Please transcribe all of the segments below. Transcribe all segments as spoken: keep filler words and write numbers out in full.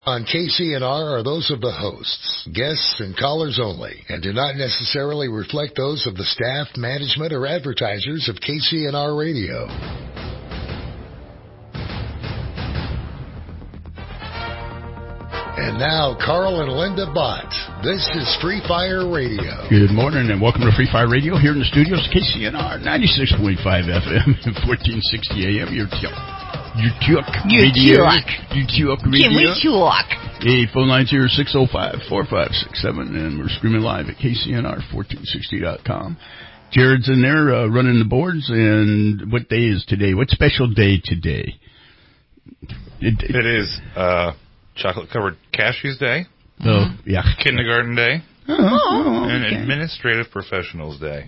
On K C N R are those of the hosts, guests, and callers only, and do not necessarily reflect those of the staff, management, or advertisers of K C N R Radio. And now, Carl and Linda Bott. This is Free Fire Radio. Good morning and welcome to Free Fire Radio here in the studios, K C N R ninety-six point five F M and fourteen sixty A M. Your Your Tuck Radio. Your Tuck Radio. Can we talk? Hey, phone lines here six oh five, four five six seven, and we're streaming live at K C N R fourteen sixty dot com. Jared's in there uh, running the boards, and what day is today? What special day today? It, it is uh, chocolate-covered cashews day. Oh, yeah. Kindergarten day. Oh, oh, and okay. Administrative Professionals Day.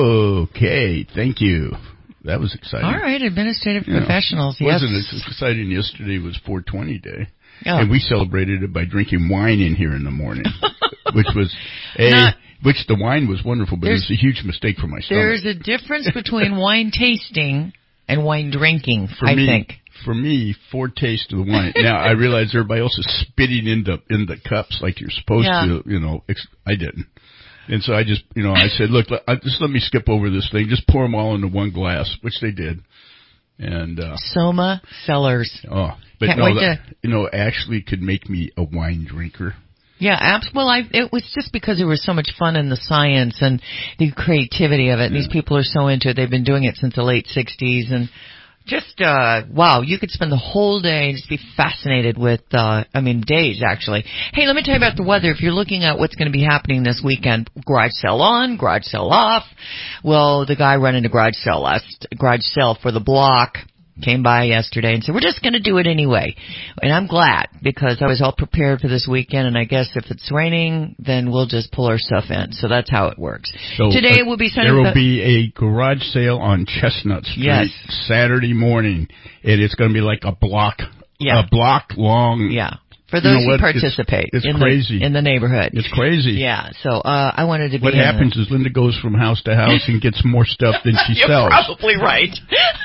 Okay, thank you. That was exciting. All right, administrative you professionals, know, yes. Wasn't it exciting? Yesterday was four twenty Day. Oh. And we celebrated it by drinking wine in here in the morning, which was a, Not, which the wine was wonderful, but it was a huge mistake for my stomach. There's a difference between wine tasting and wine drinking, for I me, think. For me, foretaste of the wine. Now, I realize everybody else is spitting into in the cups like you're supposed yeah. to, you know. Ex- I didn't. And so I just, you know, I said, look, let, just let me skip over this thing. Just pour them all into one glass, which they did. And uh, Soma Cellars. Oh, but Can't no, wait that, to... you know, actually could make me a wine drinker. Yeah, abs- well, I, it was just because there was so much fun in the science and the creativity of it. And yeah. These people are so into it. They've been doing it since the late sixties. And just, uh, wow, you could spend the whole day and just be fascinated with, uh, I mean, days, actually. Hey, let me tell you about the weather. If you're looking at what's going to be happening this weekend, garage sale on, garage sale off. Well, the guy running a garage sale last, garage sale for the block came by yesterday and said, we're just going to do it anyway. And I'm glad because I was all prepared for this weekend, and I guess if it's raining, then we'll just pull our stuff in. So that's how it works. So Today uh, will be There will the- be a garage sale on Chestnut Street yes. Saturday morning, and it's going to be like a block, yeah. a block long. Yeah. For those you know who what? participate it's, it's in, crazy. The, in the neighborhood. It's crazy. Yeah, so uh, I wanted to be What happens is Linda goes from house to house and gets more stuff than she You're sells. probably right.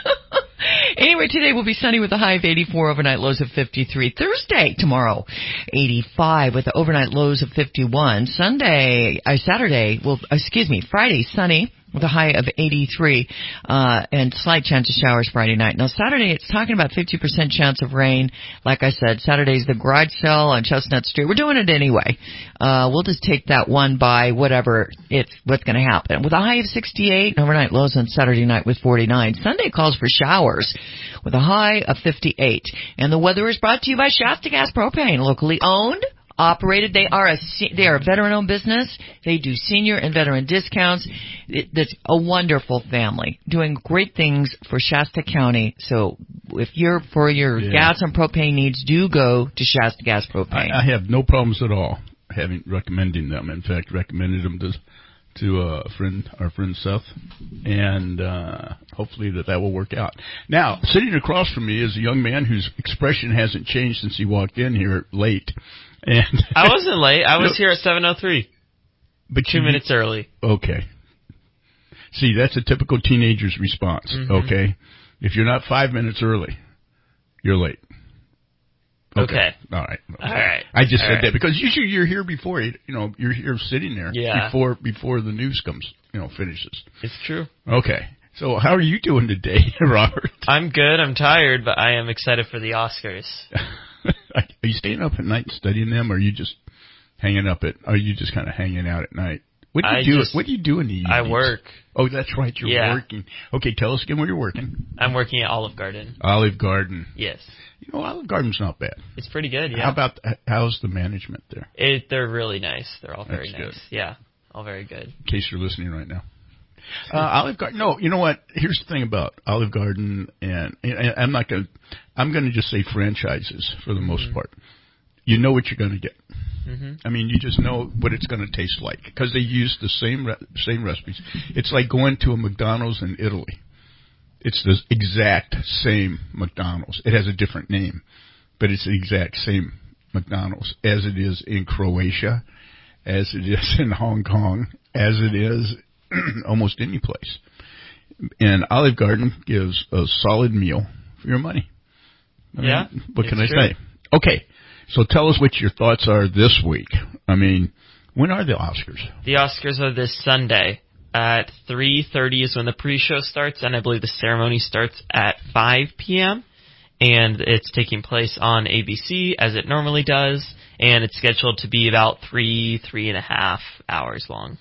Anyway, today will be sunny with a high of eighty-four, overnight lows of fifty-three. Thursday, tomorrow, eighty-five with the overnight lows of fifty-one. Sunday, uh, Saturday, well, excuse me, Friday, sunny with a high of eighty-three, uh, and slight chance of showers Friday night. Now, Saturday, it's talking about fifty percent chance of rain. Like I said, Saturday's the garage sale on Chestnut Street. We're doing it anyway. Uh, we'll just take that one by whatever it's, what's going to happen. With a high of sixty-eight, overnight lows on Saturday night with forty-nine. Sunday calls for showers with a high of fifty-eight. And the weather is brought to you by Shasta Gas Propane, locally owned, operated. They are a they are a veteran-owned business. They do senior and veteran discounts. It, that's a wonderful family doing great things for Shasta County. So if you're for your yeah. gas and propane needs, do go to Shasta Gas Propane. I, I have no problems at all having recommending them. In fact, recommended them to to uh, a friend, our friend Seth, and uh, hopefully that that will work out. Now, sitting across from me is a young man whose expression hasn't changed since he walked in here late. And I wasn't late. I was no, here at seven oh three. But Two you, minutes early. Okay. See, that's a typical teenager's response, mm-hmm. okay? If you're not five minutes early, you're late. Okay. okay. All right. Okay. All right. I just All said right. that because usually you're here before, you know, you're here sitting there yeah. before before the news comes, you know, finishes. It's true. Okay. So how are you doing today, Robert? I'm good. I'm tired, but I am excited for the Oscars. Are you staying up at night studying them, or are you just hanging up at? Are you just kind of hanging out at night? What do you I do? Just, what do you do in the evenings? I work. Oh, that's right. You're yeah. working. Okay, tell us again where you're working. I'm working at Olive Garden. Olive Garden. Yes. You know, Olive Garden's not bad. It's pretty good. Yeah. How about how's the management there? It, they're really nice. They're all very that's nice. Good. Yeah, all very good. In case you're listening right now. Uh, Olive Garden. No, you know what? Here's the thing about Olive Garden, and, and I'm not going. to I'm going to just say franchises for the mm-hmm. most part. You know what you're going to get. Mm-hmm. I mean, you just know what it's going to taste like because they use the same re- same recipes. It's like going to a McDonald's in Italy. It's the exact same McDonald's. It has a different name, but it's the exact same McDonald's as it is in Croatia, as it is in Hong Kong, as it is almost any place. And Olive Garden gives a solid meal for your money. I yeah. mean, what can I true. say? Okay. So tell us what your thoughts are this week. I mean, when are the Oscars? The Oscars are this Sunday. At three thirty is when the pre-show starts, and I believe the ceremony starts at five p.m., and it's taking place on A B C, as it normally does, and it's scheduled to be about three, three and a half hours long.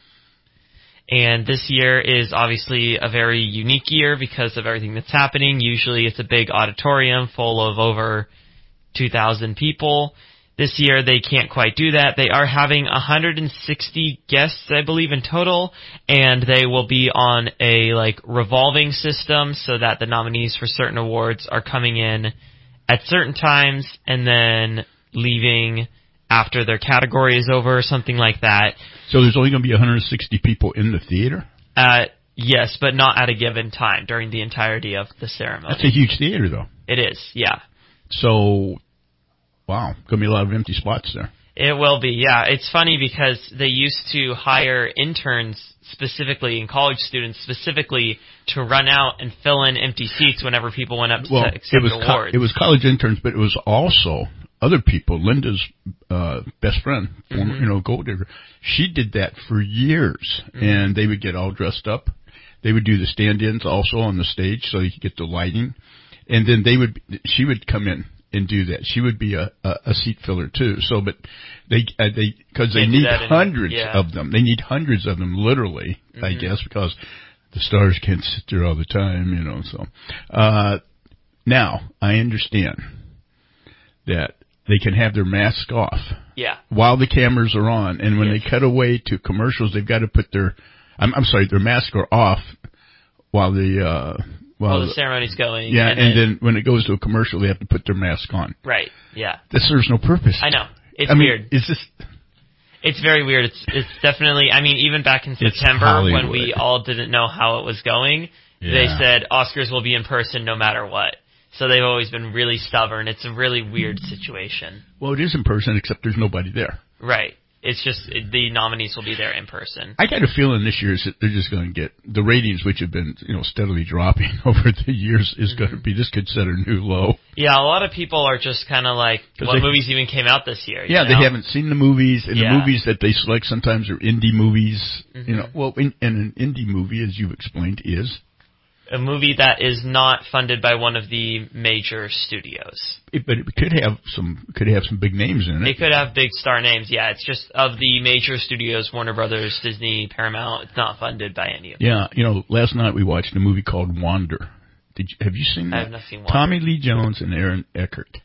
And this year is obviously a very unique year because of everything that's happening. Usually it's a big auditorium full of over two thousand people. This year they can't quite do that. They are having one hundred sixty guests, I believe, in total, and they will be on a like revolving system so that the nominees for certain awards are coming in at certain times and then leaving after their category is over or something like that. So there's only going to be one hundred sixty people in the theater? Uh, yes, but not at a given time during the entirety of the ceremony. That's a huge theater, though. It is, yeah. So, wow, going to be a lot of empty spots there. It will be, yeah. It's funny because they used to hire interns specifically and college students specifically to run out and fill in empty seats whenever people went up to well, accept it was awards. Co- it was college interns, but it was also other people. Linda's uh, best friend, former, Mm-hmm. you know, gold digger, she did that for years, mm-hmm. and they would get all dressed up. They would do the stand-ins also on the stage so you could get the lighting, and then they would. She would come in and do that. She would be a, a, a seat filler too. So, but they uh, they because they Can't need do that in- hundreds yeah. of them. They need hundreds of them, literally, Mm-hmm. I guess, because the stars can't sit there all the time, you know. So, uh, now I understand that they can have their mask off Yeah. while the cameras are on, and when Yes. they cut away to commercials, they've got to put their I'm, I'm sorry, their masks are off while the uh, while While the ceremony's going. yeah, and, and then, then when it goes to a commercial, they have to put their mask on. right, yeah. This serves no purpose. I know. It's I mean, weird. Is this? It's very weird. It's it's definitely, I mean, even back in It's September when Hollywood. we all didn't know how it was going, they Yeah. said Oscars will be in person no matter what. So they've always been really stubborn. It's a really weird situation. Well, it is in person, except there's nobody there. Right. It's just it, the nominees will be there in person. I got a feeling this year is that they're just going to get the ratings, which have been you know steadily dropping over the years, is Mm-hmm. going to be this could set a new low. Yeah, a lot of people are just kind of like, 'Cause what they- movies even came out this year? you Yeah, know? they haven't seen the movies, and Yeah. the movies that they select sometimes are indie movies. Mm-hmm. You know, well, in, and an indie movie, as you've explained, is A movie that is not funded by one of the major studios. it, but it could have some could have some big names in it. It could have big star names, yeah. It's just of the major studios, Warner Brothers, Disney, Paramount. It's not funded by any of them. Yeah, you know, last night we watched a movie called Wander. Did you, have you seen that? I have not seen Wander. Tommy Lee Jones and Aaron Eckhart,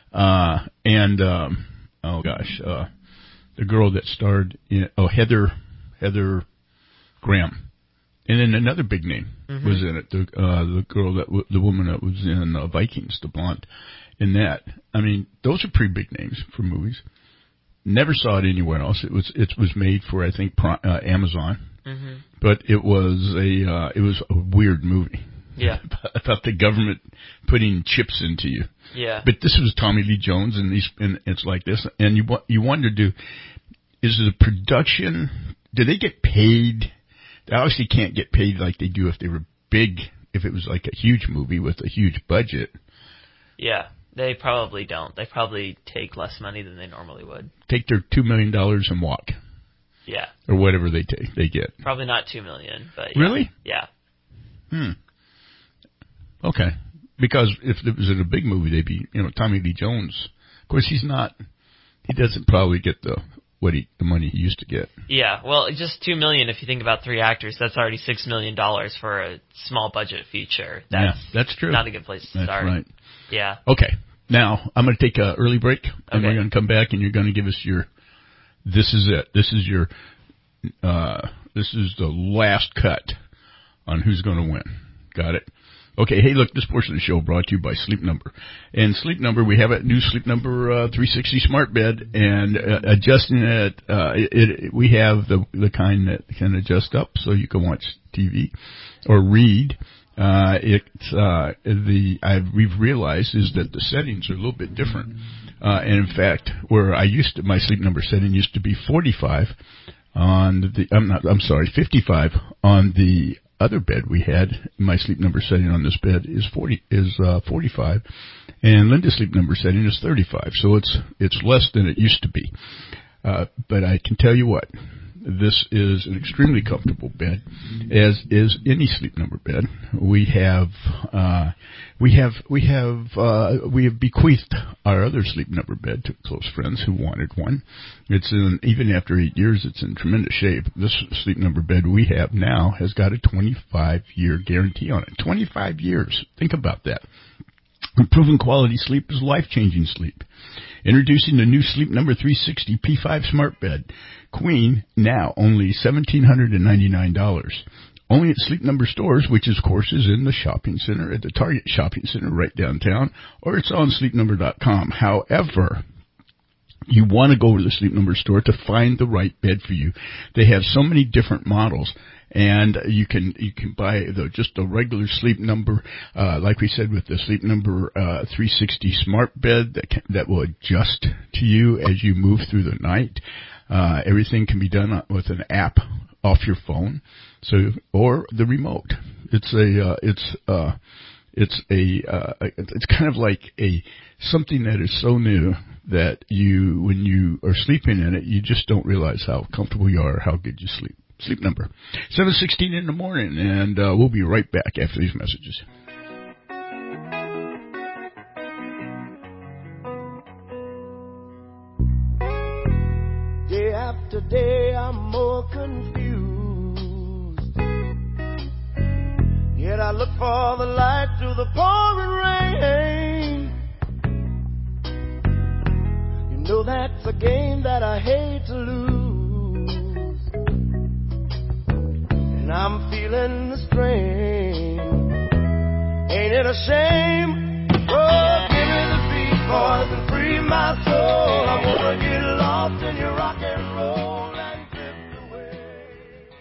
uh, and um, oh gosh, uh, the girl that starred in oh Heather Heather Graham, and then another big name Mm-hmm. was in it. The uh, the girl that w- the woman that was in uh, Vikings, the blonde. In that, I mean, those are pretty big names for movies. Never saw it anywhere else. It was it was made for I think Pri- uh, Amazon, hmm but it was a uh, it was a weird movie. Yeah. About the government putting chips into you. Yeah. But this was Tommy Lee Jones, and these and it's like this, and you wa- you wonder, do is the production? Do they get paid? They obviously can't get paid like they do if they were big. If it was like a huge movie with a huge budget, Yeah. They probably don't. They probably take less money than they normally would. take their two million dollars and walk, Yeah. or whatever they take they get. Probably not two million, but yeah. Really? Yeah. Hmm. Okay. Because if it was in a big movie, they'd be, you know, Tommy Lee Jones. Of course, he's not. He doesn't probably get the what he the money he used to get. Yeah. Well, just two million. If you think about three actors, that's already six million dollars for a small budget feature. That's yeah, that's true. not a good place to That's start. right. Yeah. Okay. Now I'm going to take an early break, and Okay. we're going to come back, and you're going to give us your. This is it. This is your. Uh, this is the last cut on who's going to win. Got it. Okay, hey, look, this portion of the show brought to you by Sleep Number. And Sleep Number, we have a new Sleep Number uh, three sixty smart bed, and uh, adjusting it, uh, it, it, we have the the kind that can adjust up so you can watch T V or read. Uh, it's uh, the I've, we've realized is that the settings are a little bit different. Uh, and in fact, where I used to, my Sleep Number setting used to be forty-five on the, I'm not, I'm sorry, fifty-five on the other bed we had, my sleep number setting on this bed is forty is uh, forty-five, and Linda's sleep number setting is thirty-five. So it's it's less than it used to be. Uh, but I can tell you what, this is an extremely comfortable bed, as is any sleep number bed. We have uh, we have we have uh, we have bequeathed our other sleep number bed to close friends who wanted one. It's in, even after eight years, it's in tremendous shape. This sleep number bed we have now has got a twenty-five year guarantee on it. twenty-five years. Think about that. Improving quality sleep is life-changing sleep. Introducing the new Sleep Number three sixty P five Smart Bed. Queen, now only one thousand seven hundred ninety-nine dollars. Only at Sleep Number stores, which, of course, is in the shopping center, at the Target Shopping Center right downtown, or it's on sleep number dot com. However, you want to go to the Sleep Number store to find the right bed for you. They have so many different models. And you can you can buy the just a regular Sleep Number, uh, like we said, with the Sleep Number uh, three sixty Smart Bed that can, that will adjust to you as you move through the night. Uh, everything can be done with an app off your phone, so or the remote. It's a uh, it's uh, it's a uh, it's kind of like a something that is so new that you when you are sleeping in it, you just don't realize how comfortable you are, how good you sleep. Sleep Number. seven sixteen in the morning, and uh, we'll be right back after these messages. Day after day, I'm more confused. Yet I look for the light through the pouring rain. You know that's a game that I hate to lose. And I'm feeling the strain. Ain't it a shame? Oh, give me the beat, boys, and free my soul. I wanna get lost in your rock and roll and drift away.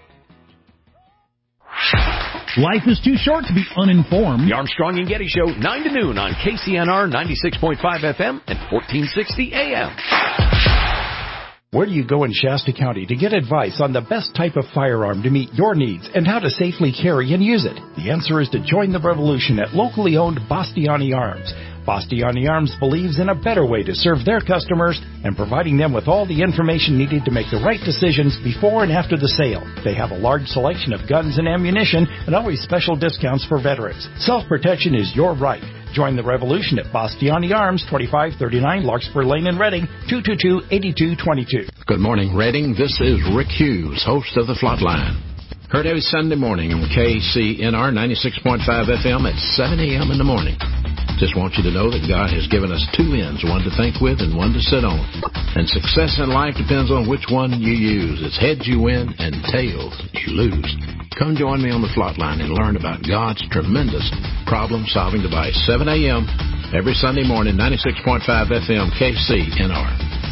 Life is too short to be uninformed. The Armstrong and Getty Show, nine to noon on K C N R ninety-six point five F M and fourteen sixty A M. Where do you go in Shasta County to get advice on the best type of firearm to meet your needs and how to safely carry and use it? The answer is to join the revolution at locally owned Bastiani Arms. Bastiani Arms believes in a better way to serve their customers and providing them with all the information needed to make the right decisions before and after the sale. They have a large selection of guns and ammunition and always special discounts for veterans. Self-protection is your right. Join the revolution at Bastiani Arms, twenty-five thirty-nine Larkspur Lane in Reading, two two two, eight two two two. Good morning, Reading. This is Rick Hughes, host of The Flatline. Heard every Sunday morning on K C N R ninety-six point five F M at seven A M in the morning. Just want you to know that God has given us two ends, one to think with and one to sit on. And success in life depends on which one you use. It's heads you win and tails you lose. Come join me on the Flatline and learn about God's tremendous problem-solving device. seven A M every Sunday morning, ninety-six point five F M, K C N R.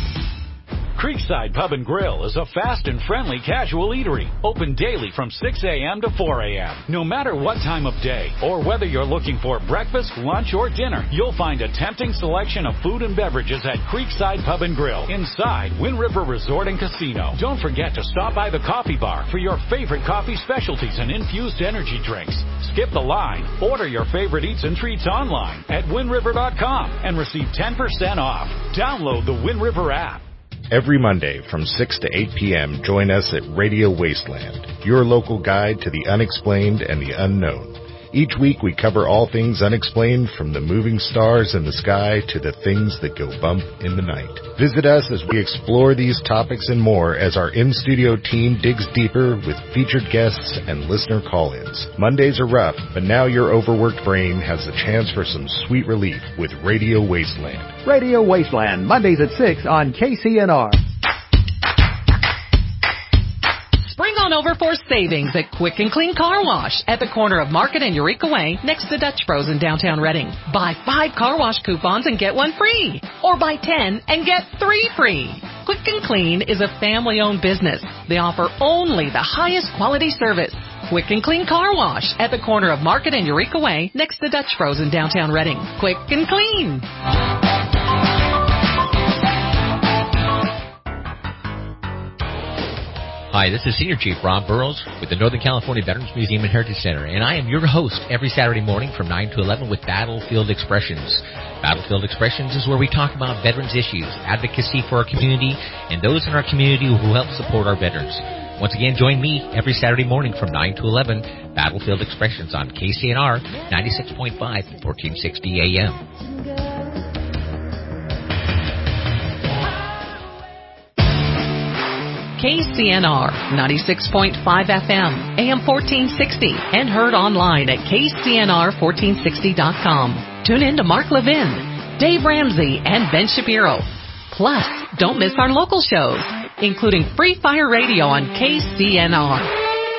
Creekside Pub and Grill is a fast and friendly casual eatery, open daily from six A M to four A M No matter what time of day, or whether you're looking for breakfast, lunch, or dinner, you'll find a tempting selection of food and beverages at Creekside Pub and Grill, inside Wind River Resort and Casino. Don't forget to stop by the coffee bar for your favorite coffee specialties and infused energy drinks. Skip the line. Order your favorite eats and treats online at wind river dot com and receive ten percent off. Download the Wind River app. Every Monday from six to eight P M, join us at Radio Wasteland, your local guide to the unexplained and the unknown. Each week we cover all things unexplained, from the moving stars in the sky to the things that go bump in the night. Visit us as we explore these topics and more as our in-studio team digs deeper with featured guests and listener call-ins. Mondays are rough, but now your overworked brain has the chance for some sweet relief with Radio Wasteland. Radio Wasteland, Mondays at six on K C N R. Spring on over for savings at Quick and Clean Car Wash at the corner of Market and Eureka Way next to Dutch Bros in downtown Reading. Buy five car wash coupons and get one free. Or buy ten and get three free. Quick and Clean is a family-owned business. They offer only the highest quality service. Quick and Clean Car Wash at the corner of Market and Eureka Way next to Dutch Bros in downtown Reading. Quick and Clean. Hi, this is Senior Chief Rob Burrows with the Northern California Veterans Museum and Heritage Center, and I am your host every Saturday morning from nine to eleven with Battlefield Expressions. Battlefield Expressions is where we talk about veterans issues, advocacy for our community, and those in our community who help support our veterans. Once again, join me every Saturday morning from nine to eleven, Battlefield Expressions on K C N R ninety-six point five, fourteen sixty A M. K C N R ninety-six point five F M, A M fourteen sixty, and heard online at K C N R fourteen sixty dot com. Tune in to Mark Levin, Dave Ramsey, and Ben Shapiro. Plus, don't miss our local shows, including Free Fire Radio on K C N R.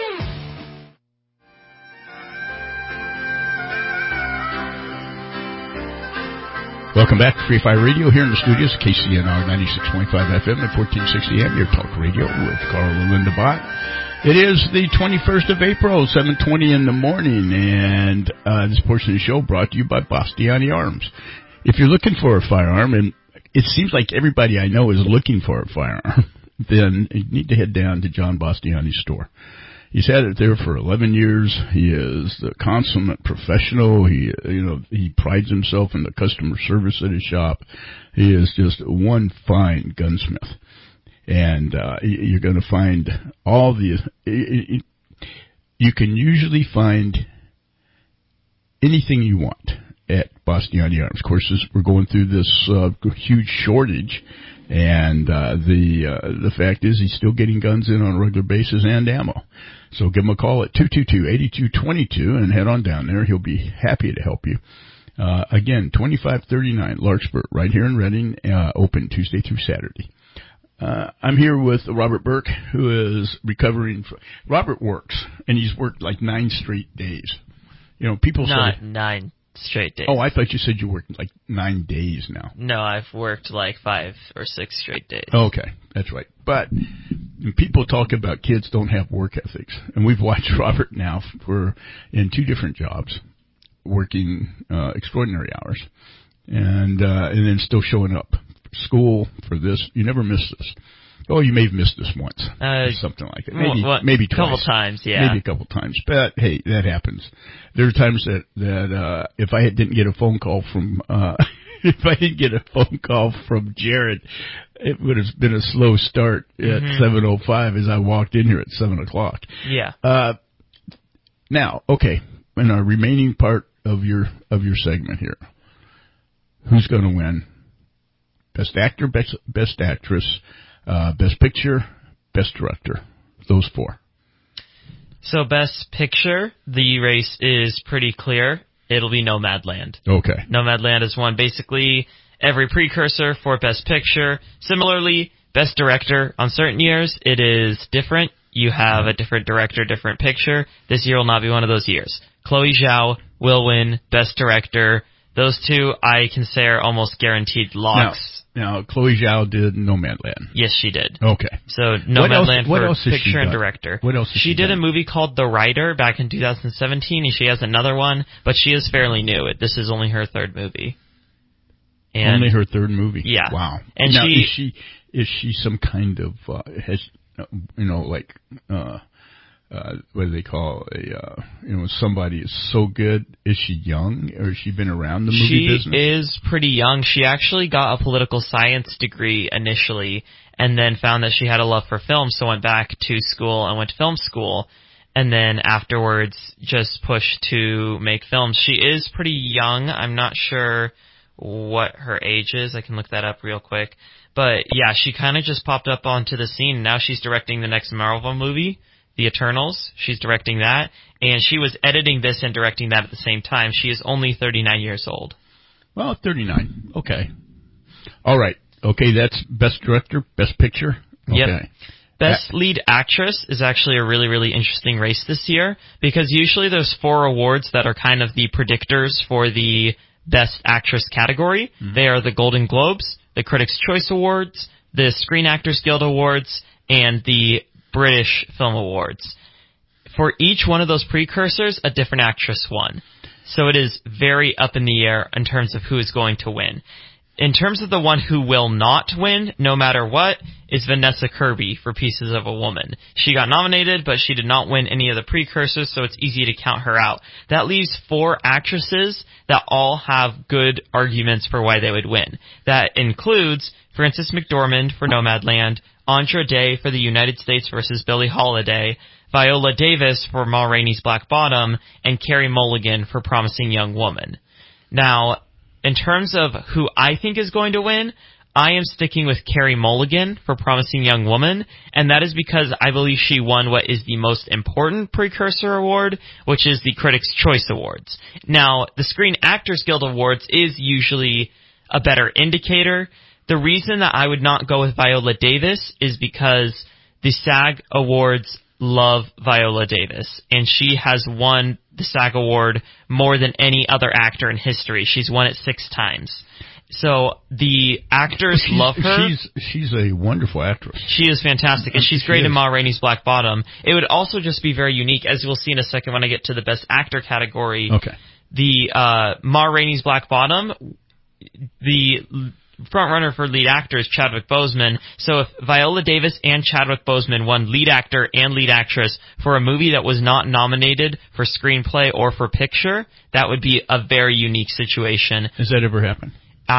Welcome back to Free Fire Radio here in the studios, K C N R ninety-six point five F M and fourteen sixty A M, your talk radio with Carl and Linda Bott. It is the twenty-first of April, seven twenty in the morning, and uh, this portion of the show brought to you by Bastiani Arms. If you're looking for a firearm, and it seems like everybody I know is looking for a firearm, then you need to head down to John Bastiani's store. He's had it there for eleven years. He is the consummate professional. He, you know, he prides himself in the customer service at his shop. He is just one fine gunsmith. And, uh, you're going to find all the, you can usually find anything you want at Bastiani Arms. Of course, this, we're going through this, uh, huge shortage. And, uh, the, uh, the fact is he's still getting guns in on a regular basis and ammo. So give him a call at two two two, eight two two two and head on down there. He'll be happy to help you. Uh, again, twenty-five thirty-nine Larkspur, right here in Redding, uh, open Tuesday through Saturday. Uh, I'm here with Robert Burke, who is recovering from, Robert works, and he's worked like nine straight days. You know, people Not say. nine straight days. Oh, I thought you said you worked like nine days now. No, I've worked like five or six straight days. Okay, that's right. But people talk about kids don't have work ethics, and we've watched Robert now for in two different jobs, working uh, extraordinary hours, and uh, and then still showing up for school for this. You never miss this. Oh, you may have missed this once, uh, or something like that. Maybe, well, maybe twice. A couple times, yeah. Maybe a couple times. But, hey, that happens. There are times that, that, uh, if I didn't get a phone call from, uh, if I didn't get a phone call from Jared, it would have been a slow start at mm-hmm. seven oh five as I walked in here at seven o'clock. Yeah. Uh, now, okay, in our remaining part of your, of your segment here, who's going to win? Best actor, best, best actress, Uh, best picture, best director. Those four. So best picture, the race is pretty clear. It'll be Nomadland. Okay. Nomadland has won basically every precursor for best picture. Similarly, best director, on certain years, it is different. You have a different director, different picture. This year will not be one of those years. Chloe Zhao will win best director. Those two, I can say, are almost guaranteed locks. Now, Now, Chloe Zhao did Nomadland. Yes, she did. Okay. So, Nomadland what for else picture and done? director. What else has She, she did done? a movie called The Rider back in two thousand seventeen, and she has another one, but she is fairly new. This is only her third movie. And only her third movie? Yeah. Wow. And now, she, is she is she some kind of, uh, has, you know, like, uh, uh, what do they call a, uh, you know, somebody is so good. Is she young, or has she been around the movie she business? She is pretty young. She actually got a political science degree initially, and then found that she had a love for film, so went back to school and went to film school, and then afterwards just pushed to make films. She is pretty young. I'm not sure what her age is. I can look that up real quick. But yeah, she kind of just popped up onto the scene. Now she's directing the next Marvel movie, The Eternals. She's directing that, and she was editing this and directing that at the same time. She is only thirty-nine years old. Well, thirty-nine. Okay. All right. Okay, that's best director, best picture. Okay. Yep. Best lead actress is actually a really, really interesting race this year, because usually there's four awards that are kind of the predictors for the best actress category. Mm-hmm. They are the Golden Globes, the Critics' Choice Awards, the Screen Actors Guild Awards, and the British Film Awards. For each one of those precursors, a different actress won. So it is very up in the air in terms of who is going to win. in terms of the one who will not win, no matter what, is Vanessa Kirby for Pieces of a Woman. She got nominated, but she did not win any of the precursors, so it's easy to count her out. That leaves four actresses that all have good arguments for why they would win. That includes Frances McDormand for Nomadland, Andra Day for The United States versus Billie Holiday, Viola Davis for Ma Rainey's Black Bottom, and Carey Mulligan for Promising Young Woman. Now, in terms of who I think is going to win, I am sticking with Carey Mulligan for Promising Young Woman, and that is because I believe she won what is the most important precursor award, which is the Critics' Choice Awards. Now, the Screen Actors Guild Awards is usually a better indicator. The reason that I would not go with Viola Davis is because the SAG Awards love Viola Davis, and she has won the SAG Award more than any other actor in history. She's won it six times. So the actors she's, love her. She's she's a wonderful actress. She is fantastic, and she's great she in Ma Rainey's Black Bottom. It would also just be very unique, as we'll see in a second when I get to the Best Actor category. Okay. The uh, Ma Rainey's Black Bottom, the front runner for lead actor is Chadwick Boseman. So if Viola Davis and Chadwick Boseman won lead actor and lead actress for a movie that was not nominated for screenplay or for picture, that would be a very unique situation. Has that ever happened?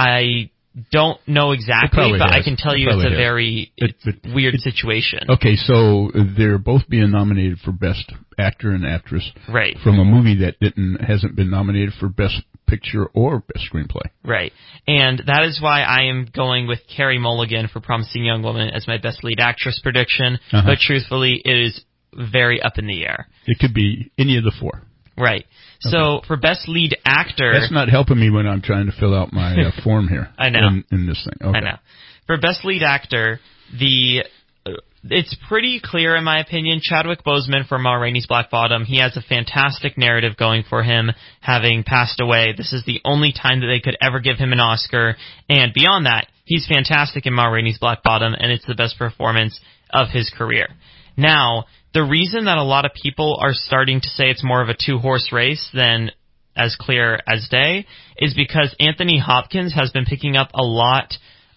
I don't know exactly, but has. I can tell it you it's a has. very it, it, weird it, situation. Okay, so they're both being nominated for Best Actor and Actress, right? From a movie that didn't hasn't been nominated for Best Picture or Best Screenplay, right? And that is why I am going with Carey Mulligan for Promising Young Woman as my Best Lead Actress prediction. Uh-huh. But truthfully, it is very up in the air. It could be any of the four, right? Okay. So for Best Lead Actor... That's not helping me when I'm trying to fill out my uh, form here. I know. In, in this thing. Okay. I know. For Best Lead Actor, the uh, it's pretty clear, in my opinion, Chadwick Boseman for Ma Rainey's Black Bottom. He has a fantastic narrative going for him, having passed away. This is the only time that they could ever give him an Oscar. And beyond that, he's fantastic in Ma Rainey's Black Bottom, and it's the best performance of his career. Now, the reason that a lot of people are starting to say it's more of a two-horse race than as clear as day is because Anthony Hopkins has been picking up a lot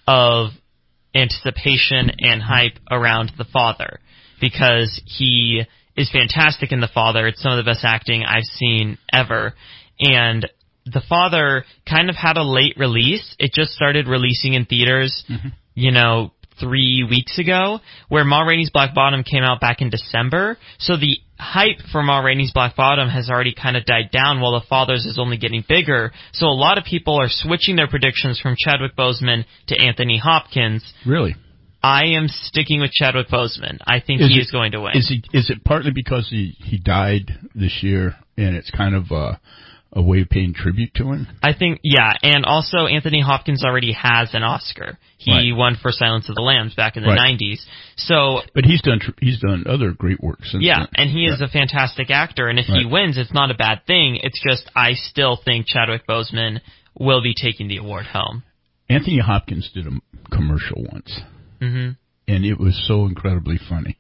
of anticipation and hype around The Father because he is fantastic in The Father. It's some of the best acting I've seen ever. And The Father kind of had a late release. It just started releasing in theaters, mm-hmm. you know, three weeks ago, where Ma Rainey's Black Bottom came out back in December. So the hype for Ma Rainey's Black Bottom has already kind of died down while The Father's is only getting bigger. So a lot of people are switching their predictions from Chadwick Boseman to Anthony Hopkins. Really? I am sticking with Chadwick Boseman. I think is he it, is going to win. Is, he, is it partly because he, he died this year and it's kind of uh, a way of paying tribute to him? I think, yeah, and also Anthony Hopkins already has an Oscar. He right. won for Silence of the Lambs back in the right. nineties. So, but he's done he's done other great work since yeah, then. and he right. is a fantastic actor. And if right. he wins, it's not a bad thing. It's just I still think Chadwick Boseman will be taking the award home. Anthony Hopkins did a commercial once, mm-hmm. and it was so incredibly funny.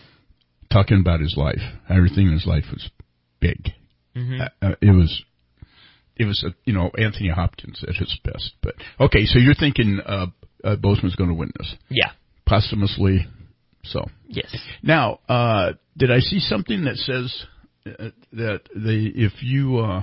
Talking about his life, everything in his life was big. Mm-hmm. Uh, it was. It was, a, you know, Anthony Hopkins at his best. But okay, so you're thinking uh, uh, Boseman's going to win this? Yeah, posthumously. So yes. Now, uh, did I see something that says uh, that they, if you, uh,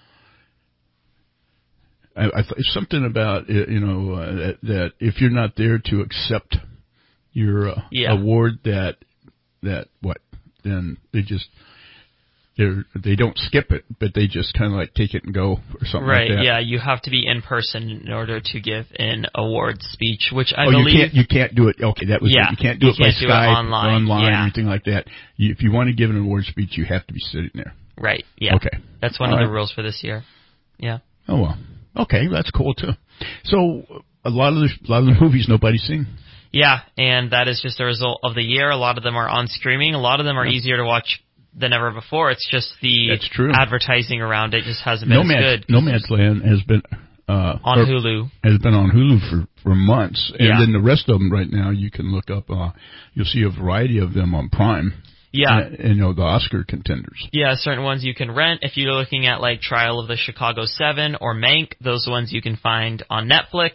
I, I th- something about you know uh, that, that if you're not there to accept your uh, yeah. award, that that what then they just. They're, they don't skip it, but they just kind of like take it and go or something right, like that. Right, yeah, you have to be in person in order to give an award speech, which I oh, believe... you can't, you can't do it, okay, that was yeah, it. You can't do you it can't by do Skype it online, or online yeah. or anything like that. You, if you want to give an award speech, you have to be sitting there. Right, yeah. Okay. That's one All of right. the rules for this year. Yeah. Oh, well. Okay, that's cool, too. So, a lot of the, a lot of the movies nobody's seen. Yeah, and that is just a result of the year. A lot of them are on streaming. A lot of them are yeah. easier to watch than ever before. It's just the That's true. advertising around it just hasn't been Nomad, as good. Nomadland has been uh, on Hulu. Has been on Hulu for, for months, and yeah. then the rest of them right now you can look up. Uh, you'll see a variety of them on Prime. Yeah, and, and you know the Oscar contenders. Yeah, certain ones you can rent. If you're looking at like Trial of the Chicago Seven or Mank, those ones you can find on Netflix.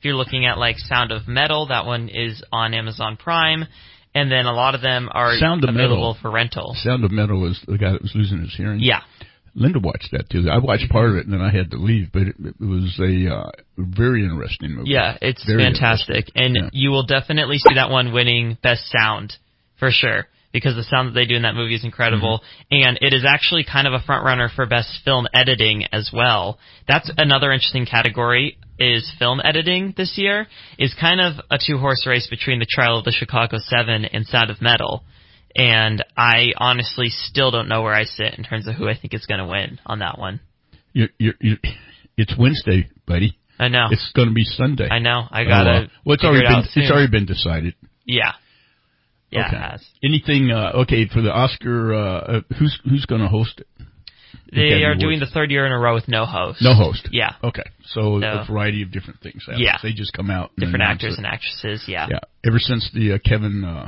If you're looking at like Sound of Metal, that one is on Amazon Prime. And then a lot of them are Sound of available Metal. for rental. Sound of Metal was the guy that was losing his hearing. Yeah. Linda watched that too. I watched part of it and then I had to leave, but it, it was a uh, very interesting movie. Yeah, it's very fantastic. And yeah. you will definitely see that one winning Best Sound for sure, because the sound that they do in that movie is incredible. Mm-hmm. And it is actually kind of a front runner for Best Film Editing as well. That's another interesting category, is film editing this year, is kind of a two-horse race between The Trial of the Chicago Seven and Sound of Metal. And I honestly still don't know where I sit in terms of who I think is going to win on that one. You're, you're, you're, it's Wednesday, buddy. I know. It's going to be Sunday. I know. I got to oh, well. well, it's already it been soon. It's already been decided. Yeah. Yeah, okay. it has. Anything, uh, okay, for the Oscar, uh, who's who's going to host it? They Academy are Awards. doing the third year in a row with no host. No host. Yeah. Okay. So, so a variety of different things. Happen. Yeah. They just come out. And different actors it. and actresses, yeah. Yeah. Ever since the uh, Kevin, uh,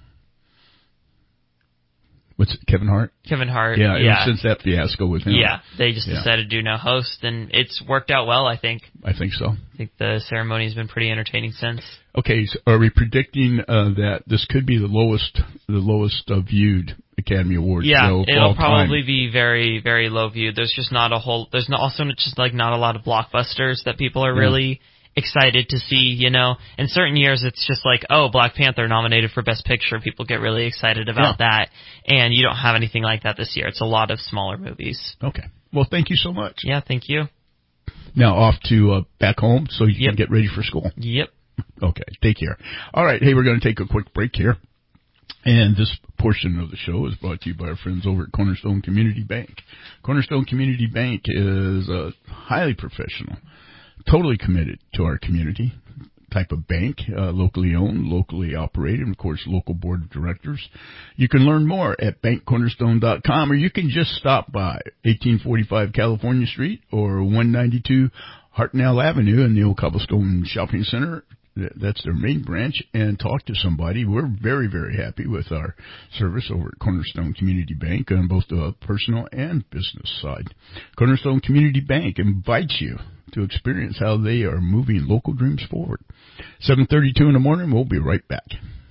what's it, Kevin Hart? Kevin Hart. Yeah. yeah. Ever since that fiasco with him. Yeah. They just yeah. decided to do no host, and it's worked out well, I think. I think so. I think the ceremony's been pretty entertaining since. Okay, so are we predicting uh, that this could be the lowest, the lowest uh, viewed Academy Awards yeah, show of it'll all probably time? be very, very low viewed. There's just not a whole. There's not, also just like not a lot of blockbusters that people are yeah. really excited to see. You know, in certain years it's just like, oh, Black Panther nominated for Best Picture. People get really excited about yeah. that, and you don't have anything like that this year. It's a lot of smaller movies. Okay. Well, thank you so much. Yeah, thank you. Now off to uh, back home so you yep. can get ready for school. Yep. Okay, take care. All right, hey, we're going to take a quick break here. And this portion of the show is brought to you by our friends over at Cornerstone Community Bank. Cornerstone Community Bank is a highly professional, totally committed to our community type of bank, uh, locally owned, locally operated, and of course, local board of directors. You can learn more at bank cornerstone dot com, or you can just stop by eighteen forty-five California Street or one ninety-two Hartnell Avenue in the old Cobblestone Shopping Center. That's their main branch, and talk to somebody. We're very, very happy with our service over at Cornerstone Community Bank on both the personal and business side. Cornerstone Community Bank invites you to experience how they are moving local dreams forward. seven thirty-two in the morning, we'll be right back.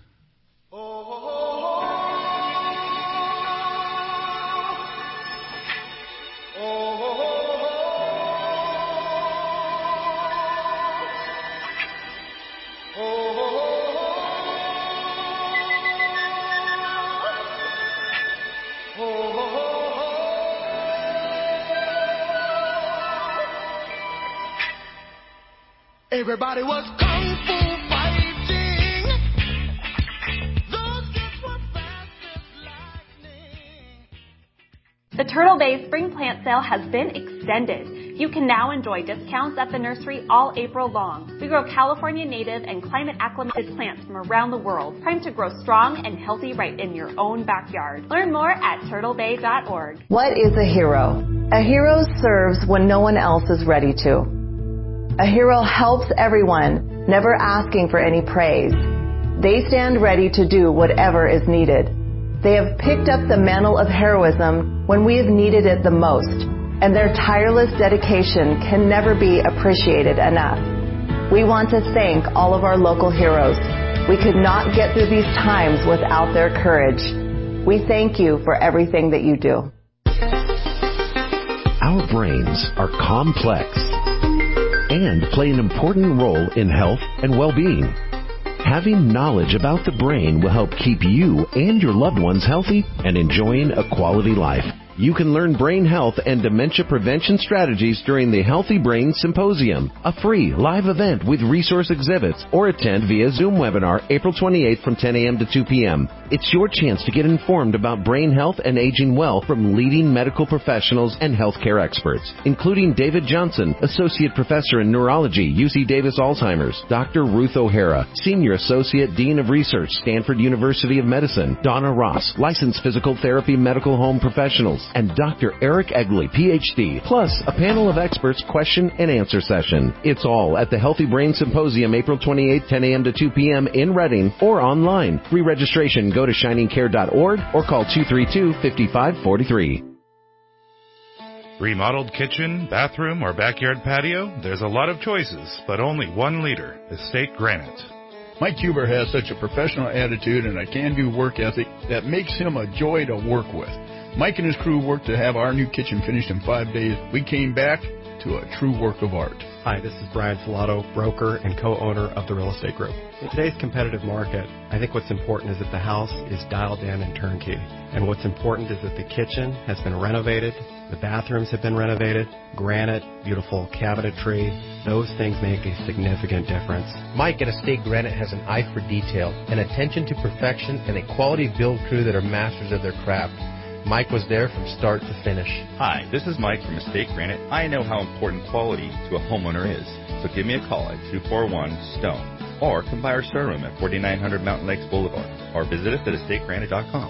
Everybody was kung fu fighting. Those kids were fast as lightning. The Turtle Bay Spring Plant Sale has been extended. You can now enjoy discounts at the nursery all April long. We grow California native and climate acclimated plants from around the world, primed to grow strong and healthy right in your own backyard. Learn more at turtle bay dot org. What is a hero? A hero serves when no one else is ready to. A hero helps everyone, never asking for any praise. They stand ready to do whatever is needed. They have picked up the mantle of heroism when we have needed it the most, and their tireless dedication can never be appreciated enough. We want to thank all of our local heroes. We could not get through these times without their courage. We thank you for everything that you do. Our brains are complex and play an important role in health and well-being. Having knowledge about the brain will help keep you and your loved ones healthy and enjoying a quality life. You can learn brain health and dementia prevention strategies during the Healthy Brain Symposium, a free live event with resource exhibits, or attend via Zoom webinar April twenty-eighth from ten a.m. to two p.m. It's your chance to get informed about brain health and aging well from leading medical professionals and healthcare experts, including David Johnson, Associate Professor in Neurology, U C Davis Alzheimer's, Doctor Ruth O'Hara, Senior Associate Dean of Research, Stanford University of Medicine, Donna Ross, Licensed Physical Therapy Medical Home Professionals, and Doctor Eric Egley, P H D, plus a panel of experts question and answer session. It's all at the Healthy Brain Symposium, April twenty-eighth, ten a.m. to two p.m. in Reading or online. Free registration. Go to shining care dot org or call two three two, five five four three. Remodeled kitchen, bathroom, or backyard patio? There's a lot of choices, but only one leader, Estate Granite. Mike Huber has such a professional attitude and a can-do work ethic that makes him a joy to work with. Mike and his crew worked to have our new kitchen finished in five days. We came back to a true work of art. Hi, this is Brian Filato, broker and co-owner of the Real Estate Group. In today's competitive market, I think what's important is that the house is dialed in and turnkey. And what's important is that the kitchen has been renovated, the bathrooms have been renovated, granite, beautiful cabinetry. Those things make a significant difference. Mike at Estate Granite has an eye for detail, an attention to perfection, and a quality build crew that are masters of their craft. Mike was there from start to finish. Hi, this is Mike from Estate Granite. I know how important quality to a homeowner is, so give me a call at two four one, STONE or come by our showroom at forty-nine hundred Mountain Lakes Boulevard or visit us at estate granite dot com.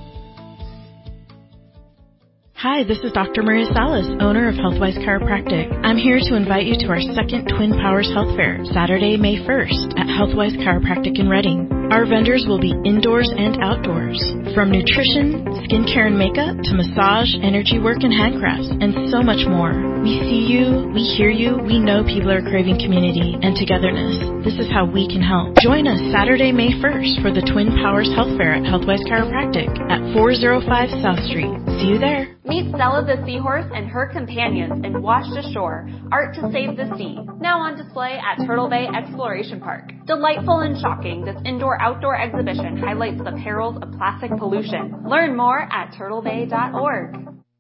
Hi, this is Doctor Maria Salas, owner of Healthwise Chiropractic. I'm here to invite you to our second Twin Powers Health Fair, Saturday, May first, at Healthwise Chiropractic in Reading. Our vendors will be indoors and outdoors, from nutrition, skincare and makeup, to massage, energy work, and handcrafts, and so much more. We see you, we hear you, we know people are craving community and togetherness. This is how we can help. Join us Saturday, May first for the Twin Powers Health Fair at Healthwise Chiropractic at four oh five South Street. See you there. Meet Stella the Seahorse and her companions in Washed Ashore, Art to Save the Sea, now on display at Turtle Bay Exploration Park. Delightful and shocking, this indoor-outdoor exhibition highlights the perils of plastic pollution. Learn more at turtle bay dot org.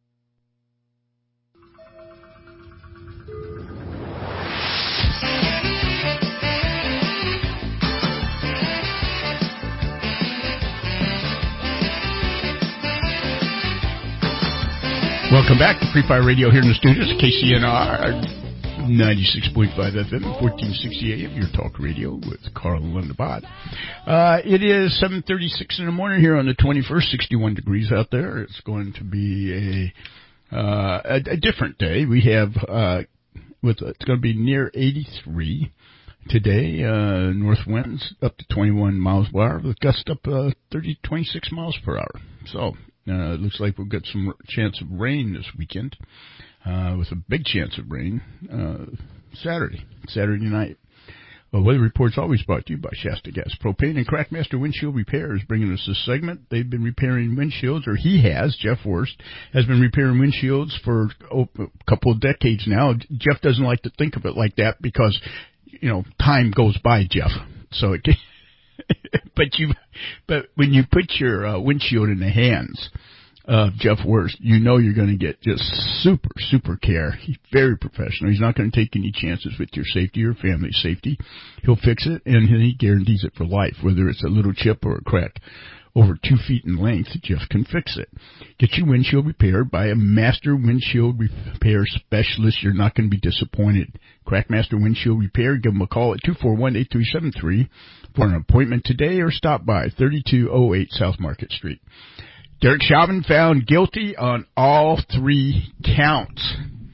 Welcome back to Free Fire Radio here in the studios, K C N R ninety-six point five F M, fourteen sixty A M, your talk radio with Carl Lundabot. Uh, it is seven thirty-six in the morning here on the twenty-first, sixty-one degrees out there. It's going to be a, uh, a, a different day. We have, uh, with, it's going to be near eighty-three today, uh, north winds up to twenty-one miles per hour, with gusts up, uh, thirty, twenty-six miles per hour. So, Uh, it looks like we've got some chance of rain this weekend, uh, with a big chance of rain, uh, Saturday, Saturday night. Well, Weather Report's always brought to you by Shasta Gas Propane and Crackmaster Windshield Repairs, bringing us this segment. They've been repairing windshields, or he has, Jeff Worst, has been repairing windshields for oh, a couple of decades now. Jeff doesn't like to think of it like that because, you know, time goes by, Jeff. So it But you, but when you put your uh, windshield in the hands of Jeff Worst, you know you're going to get just super, super care. He's very professional. He's not going to take any chances with your safety or family's safety. He'll fix it, and he guarantees it for life, whether it's a little chip or a crack. Over two feet in length, Jeff can fix it. Get your windshield repaired by a master windshield repair specialist. You're not going to be disappointed. Crackmaster Windshield Repair. Give them a call at two four one, eight three seven three for an appointment today, or stop by thirty-two oh eight South Market Street. Derek Chauvin found guilty on all three counts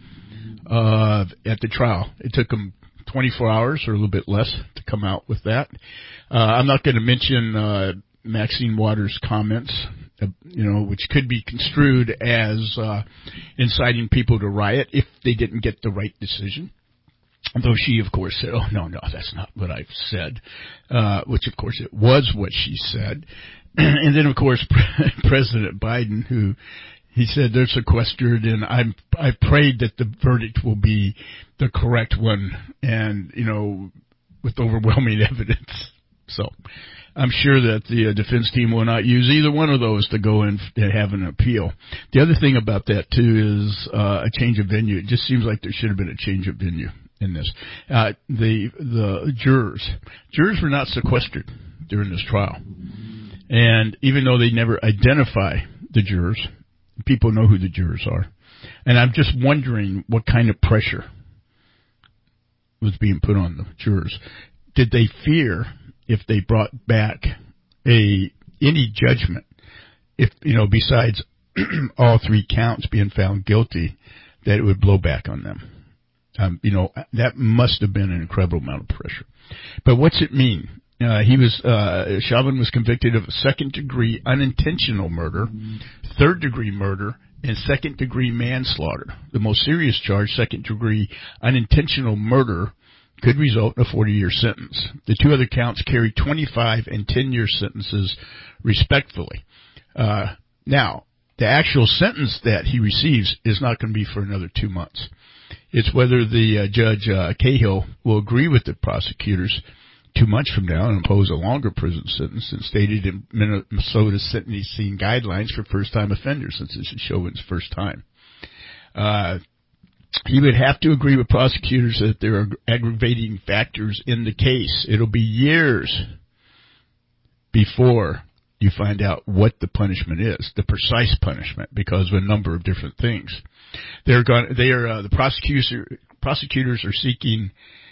uh, at the trial. It took him twenty-four hours or a little bit less to come out with that. Uh, I'm not going to mention uh, Maxine Waters' comments, uh, you know, which could be construed as uh, inciting people to riot if they didn't get the right decision. Though she, of course, said, oh, no, no, that's not what I've said, uh, which, of course, it was what she said. And then, of course, President Biden, who he said they're sequestered, and I'm, I prayed that the verdict will be the correct one, and, you know, with overwhelming evidence. So I'm sure that the uh, defense team will not use either one of those to go in and have an appeal. The other thing about that, too, is uh, a change of venue. It just seems like there should have been a change of venue in this. Uh, the the jurors, jurors were not sequestered during this trial. And even though they never identify the jurors, people know who the jurors are. And I'm just wondering what kind of pressure was being put on the jurors. Did they fear if they brought back a any judgment, if, you know, besides all three counts being found guilty, that it would blow back on them? Um, you know, that must have been an incredible amount of pressure. But what's it mean? Uh, he was, uh, Chauvin was convicted of second degree unintentional murder, third degree murder, and second-degree manslaughter. The most serious charge, second-degree unintentional murder, could result in a forty-year sentence. The two other counts carry twenty-five and ten-year sentences, respectively. Uh, now, the actual sentence that he receives is not going to be for another two months. It's whether the uh, Judge uh, Cahill will agree with the prosecutors two months from now and impose a longer prison sentence than stated in Minnesota sentencing guidelines for first-time offenders, since this is Chauvin's first time. Uh, he would have to agree with prosecutors that there are aggravating factors in the case. It'll be years before you find out what the punishment is, the precise punishment, because of a number of different things. They're going, they are, uh, the prosecutors, prosecutors are seeking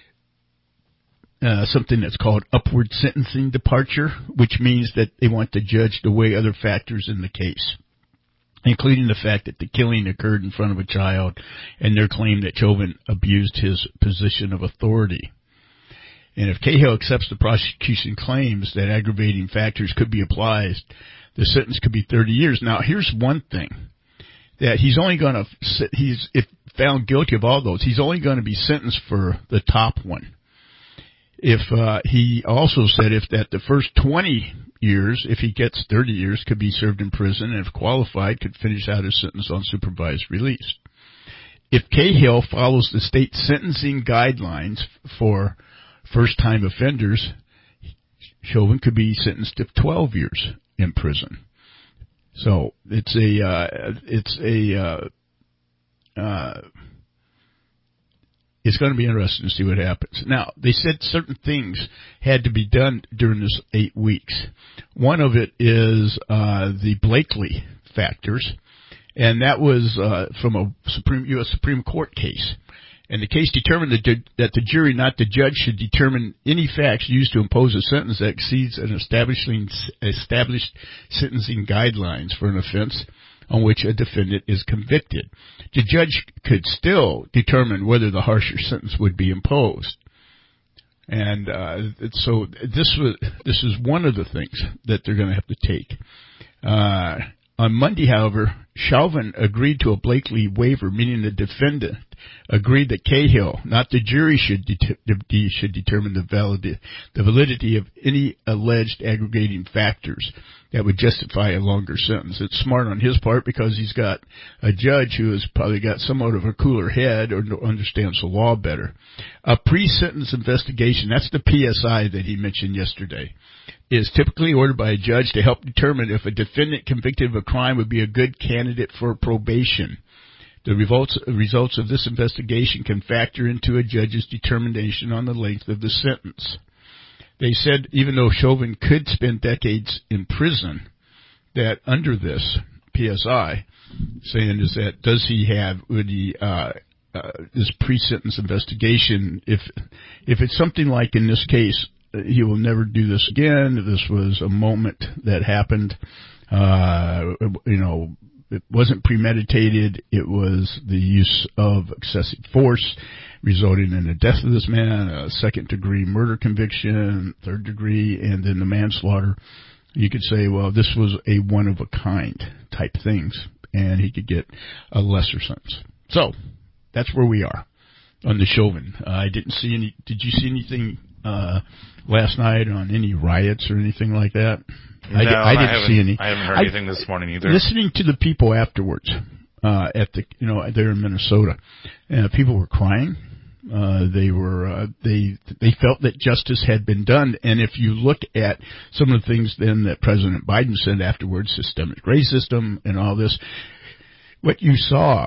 Uh, something that's called upward sentencing departure, which means that they want the judge to weigh other factors in the case, including the fact that the killing occurred in front of a child and their claim that Chauvin abused his position of authority. And if Cahill accepts the prosecution claims that aggravating factors could be applied, the sentence could be thirty years. Now, here's one thing, that he's only going to, he's, if found guilty of all those, he's only going to be sentenced for the top one. If uh, he also said if that the first twenty years, if he gets thirty years, could be served in prison, and if qualified, could finish out his sentence on supervised release. If Cahill follows the state sentencing guidelines for first-time offenders, Chauvin could be sentenced to twelve years in prison. So it's a uh, it's a uh, uh, It's going to be interesting to see what happens. Now, they said certain things had to be done during this eight weeks. One of it is uh, the Blakely factors, and that was uh, from a Supreme U S Supreme Court case. And the case determined that, that the jury, not the judge, should determine any facts used to impose a sentence that exceeds an establishing, established sentencing guidelines for an offense on which a defendant is convicted. The judge could still determine whether the harsher sentence would be imposed. And uh, so this was this is one of the things that they're going to have to take. Uh, on Monday, however, Chauvin agreed to a Blakely waiver, meaning the defendant agreed that Cahill, not the jury, should de- should determine the validity, the validity of any alleged aggregating factors that would justify a longer sentence. It's smart on his part because he's got a judge who has probably got somewhat of a cooler head or understands the law better. A pre-sentence investigation, that's the P S I that he mentioned yesterday, is typically ordered by a judge to help determine if a defendant convicted of a crime would be a good candidate for probation. The results, results of this investigation can factor into a judge's determination on the length of the sentence. They said even though Chauvin could spend decades in prison, that under this P S I, saying is that does he have would he, uh, uh, this pre-sentence investigation, if if it's something like in this case, he will never do this again, this was a moment that happened, uh, you know, it wasn't premeditated, it was the use of excessive force, resulting in the death of this man, a second-degree murder conviction, third degree, and then the manslaughter. You could say, well, this was a one-of-a-kind type things, and he could get a lesser sentence. So, that's where we are on the Chauvin. Uh, I didn't see any, did you see anything uh, last night on any riots or anything like that? No, I, di- I didn't I see any. I haven't heard I, anything this morning either. Listening to the people afterwards, uh, at the, you know, there in Minnesota, uh, people were crying. Uh, they were, uh, they, they felt that justice had been done. And if you look at some of the things then that President Biden said afterwards, systemic racism and all this, what you saw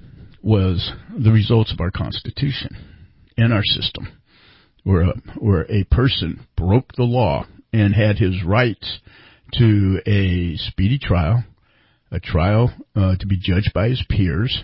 was the results of our Constitution and our system, where a, where a person broke the law and had his rights to a speedy trial, a trial uh, to be judged by his peers,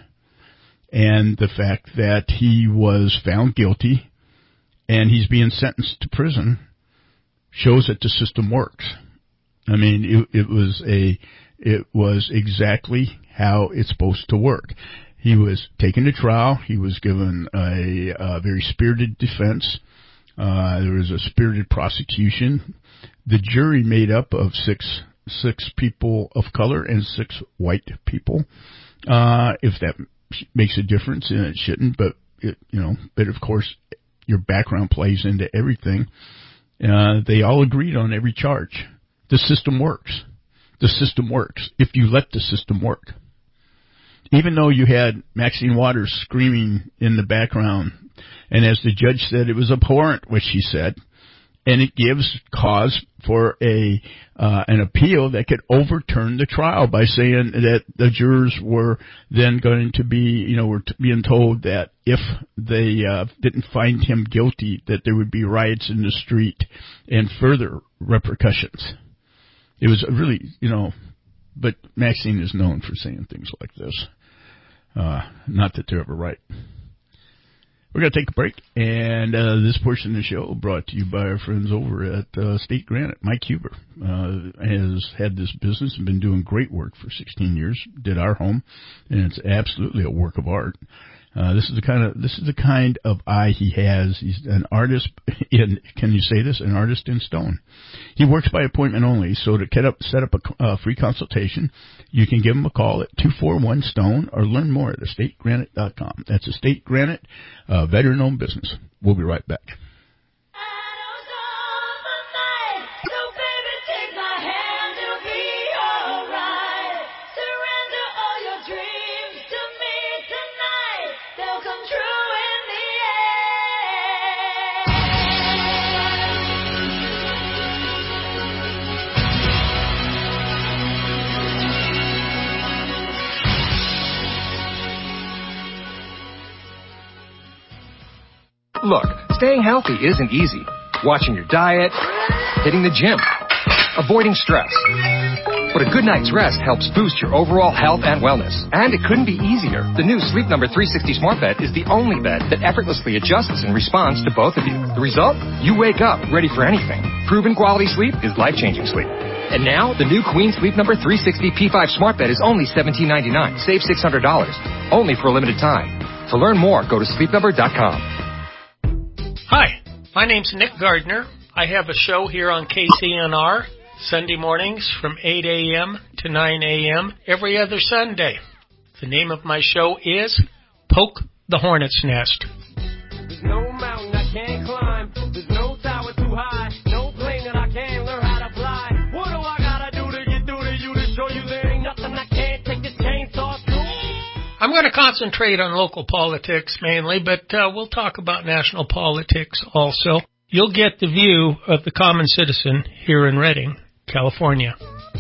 and the fact that he was found guilty and he's being sentenced to prison shows that the system works. I mean, it, it was a, it was exactly how it's supposed to work. He was taken to trial. He was given a, a very spirited defense. Uh, there was a spirited prosecution. The jury made up of six six people of color and six white people. Uh, if that makes a difference, and it shouldn't, but it, you know, but of course, your background plays into everything. Uh, they all agreed on every charge. The system works. The system works if you let the system work. Even though you had Maxine Waters screaming in the background, and as the judge said, it was abhorrent what she said, and it gives cause for a uh, an appeal that could overturn the trial by saying that the jurors were then going to be, you know, were t- being told that if they uh, didn't find him guilty, that there would be riots in the street and further repercussions. It was really, you know, but Maxine is known for saying things like this. Uh, not that they're ever right. We're going to take a break, and uh, this portion of the show brought to you by our friends over at uh, State Granite. Mike Huber uh, has had this business and been doing great work for sixteen years. Did our home, and it's absolutely a work of art. Uh, this is the kind of this is the kind of eye he has. He's an artist in, can you say this? An artist in stone. He works by appointment only. So to get up, set up a uh, free consultation, you can give him a call at two four one stone or learn more at estate granite dot com. That's Estate Granite, uh, veteran-owned business. We'll be right back. Look, staying healthy isn't easy. Watching your diet, hitting the gym, avoiding stress. But a good night's rest helps boost your overall health and wellness. And it couldn't be easier. The new Sleep Number three sixty Smart Bed is the only bed that effortlessly adjusts and responds to both of you. The result? You wake up ready for anything. Proven quality sleep is life-changing sleep. And now, the new Queen Sleep Number three sixty P five Smart Bed is only seventeen ninety-nine. Save six hundred dollars. Only for a limited time. To learn more, go to sleep number dot com. Hi, my name's Nick Gardner. I have a show here on K C N R, Sunday mornings from eight a.m. to nine a.m. every other Sunday. The name of my show is Poke the Hornet's Nest. There's no mountain I can't climb. There's no tower too high. No plane that I can't learn how to fly. What do I gotta do to get through to you to show you there ain't nothing I can't take this chainsaw through? I'm going to concentrate on local politics mainly, but uh, we'll talk about national politics also. You'll get the view of the common citizen here in Redding, California.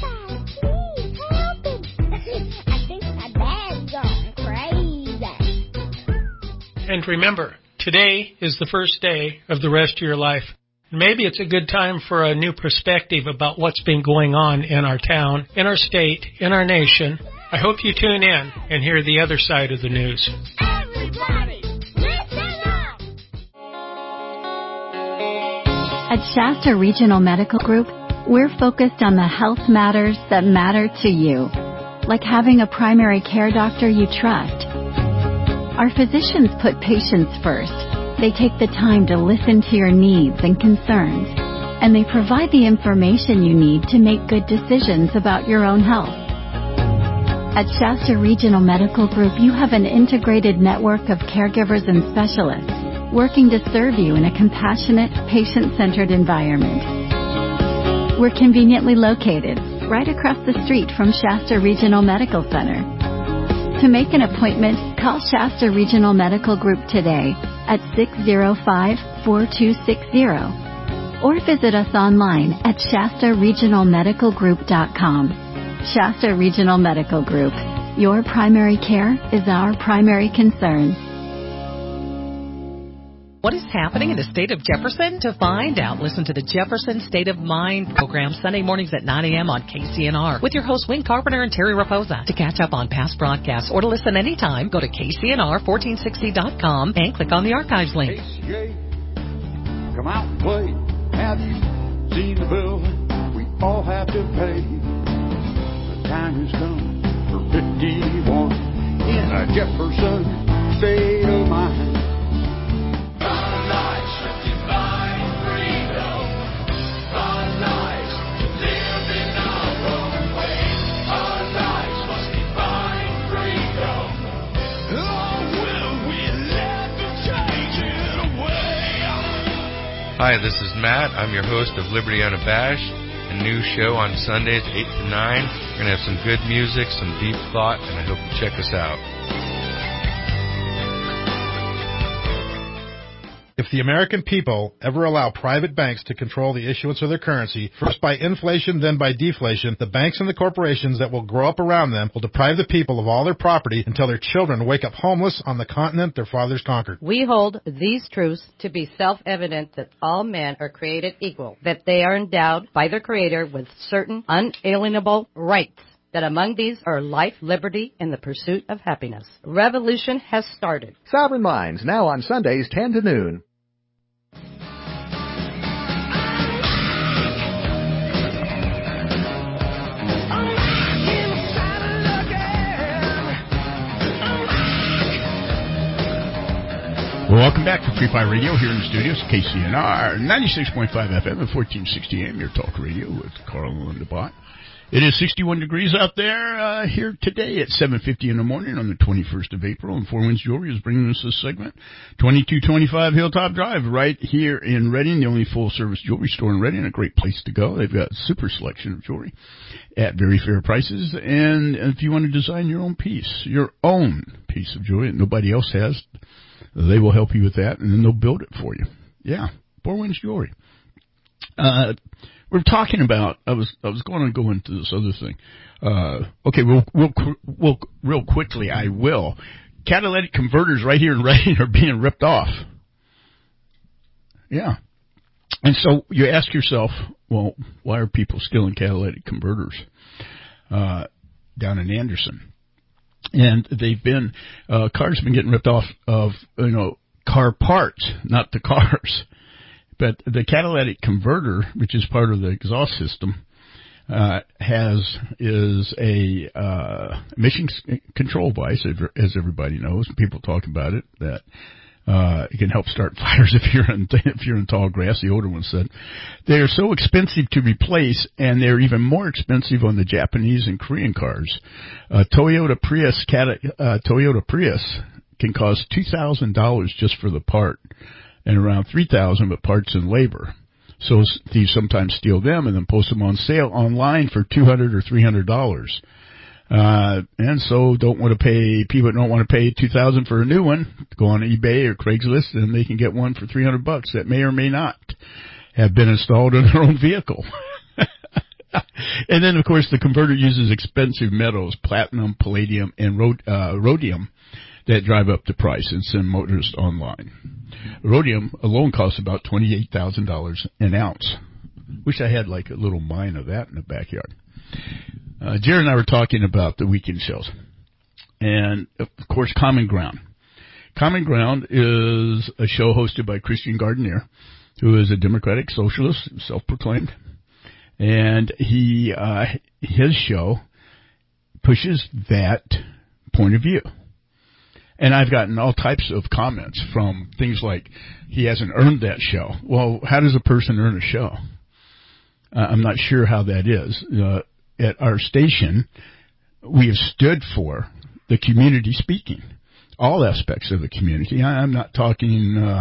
And remember, today is the first day of the rest of your life. Maybe it's a good time for a new perspective about what's been going on in our town, in our state, in our nation. I hope you tune in and hear the other side of the news. Everybody, listen up! At Shasta Regional Medical Group, we're focused on the health matters that matter to you, like having a primary care doctor you trust. Our physicians put patients first. They take the time to listen to your needs and concerns, and they provide the information you need to make good decisions about your own health. At Shasta Regional Medical Group, you have an integrated network of caregivers and specialists working to serve you in a compassionate, patient-centered environment. We're conveniently located right across the street from Shasta Regional Medical Center. To make an appointment, call Shasta Regional Medical Group today at six oh five, four two six oh or visit us online at shasta regional medical group dot com. Shasta Regional Medical Group. Your primary care is our primary concern. What is happening in the state of Jefferson? To find out, listen to the Jefferson State of Mind program Sunday mornings at nine a.m. on K C N R with your hosts Wayne Carpenter and Terry Raposa. To catch up on past broadcasts or to listen anytime, go to K C N R fourteen sixty dot com and click on the archives link. K C A, come out and play. Have you seen the bill we all have to pay? The time has come for fifty-one in a Jefferson State of Mind. Live in our own way. Our lives must be fine, free. Hi, this is Matt. I'm your host of Liberty Unabashed, a new show on Sundays, eight to nine. We're going to have some good music, some deep thought, and I hope you check us out. If the American people ever allow private banks to control the issuance of their currency, first by inflation, then by deflation, the banks and the corporations that will grow up around them will deprive the people of all their property until their children wake up homeless on the continent their fathers conquered. We hold these truths to be self-evident that all men are created equal, that they are endowed by their Creator with certain unalienable rights, that among these are life, liberty, and the pursuit of happiness. Revolution has started. Sovereign Minds, now on Sundays, ten to noon. Welcome back to Free Fire Radio here in the studios, K C N R, ninety-six point five F M and fourteen sixty A M, your talk radio with Carl and DeBot. It is sixty-one degrees out there uh, here today at seven fifty in the morning on the twenty-first of April, and Four Winds Jewelry is bringing us this segment. twenty-two twenty-five Hilltop Drive, right here in Reading, the only full-service jewelry store in Reading, a great place to go. They've got a super selection of jewelry at very fair prices, and if you want to design your own piece, your own piece of jewelry that nobody else has, they will help you with that, and then they'll build it for you. Yeah, Four Winds Jewelry. Uh, we're talking about. I was I was going to go into this other thing. Uh, okay, real, real, real, real quickly, I will. Catalytic converters right here in Reading are being ripped off. Yeah, and so you ask yourself, well, why are people stealing catalytic converters uh, down in Anderson? And they've been, uh, cars have been getting ripped off of, you know, car parts, not the cars. But the catalytic converter, which is part of the exhaust system, uh, has, is a, uh, emission control device, as everybody knows. People talk about it, that, uh, it can help start fires if you're in, if you're in tall grass, the older one said. They're so expensive to replace, and they're even more expensive on the Japanese and Korean cars. Uh, Toyota Prius, uh, Toyota Prius can cost two thousand dollars just for the part, and around three thousand dollars but parts and labor. So thieves sometimes steal them and then post them on sale online for two hundred dollars or three hundred dollars. Uh, and so don't want to pay, people don't want to pay two thousand dollars for a new one, go on eBay or Craigslist and they can get one for three hundred bucks that may or may not have been installed in their own vehicle. And then of course the converter uses expensive metals, platinum, palladium, and rhod- uh, rhodium that drive up the price and send motorists online. Rhodium alone costs about twenty-eight thousand dollars an ounce. Wish I had like a little mine of that in the backyard. Uh, Jared and I were talking about the weekend shows. And, of course, Common Ground. Common Ground is a show hosted by Christian Gardner, who is a Democratic socialist, self-proclaimed. And he, uh, his show pushes that point of view. And I've gotten all types of comments from things like, he hasn't earned that show. Well, how does a person earn a show? Uh, I'm not sure how that is. Uh, At our station, we have stood for the community speaking, all aspects of the community. I'm not talking uh,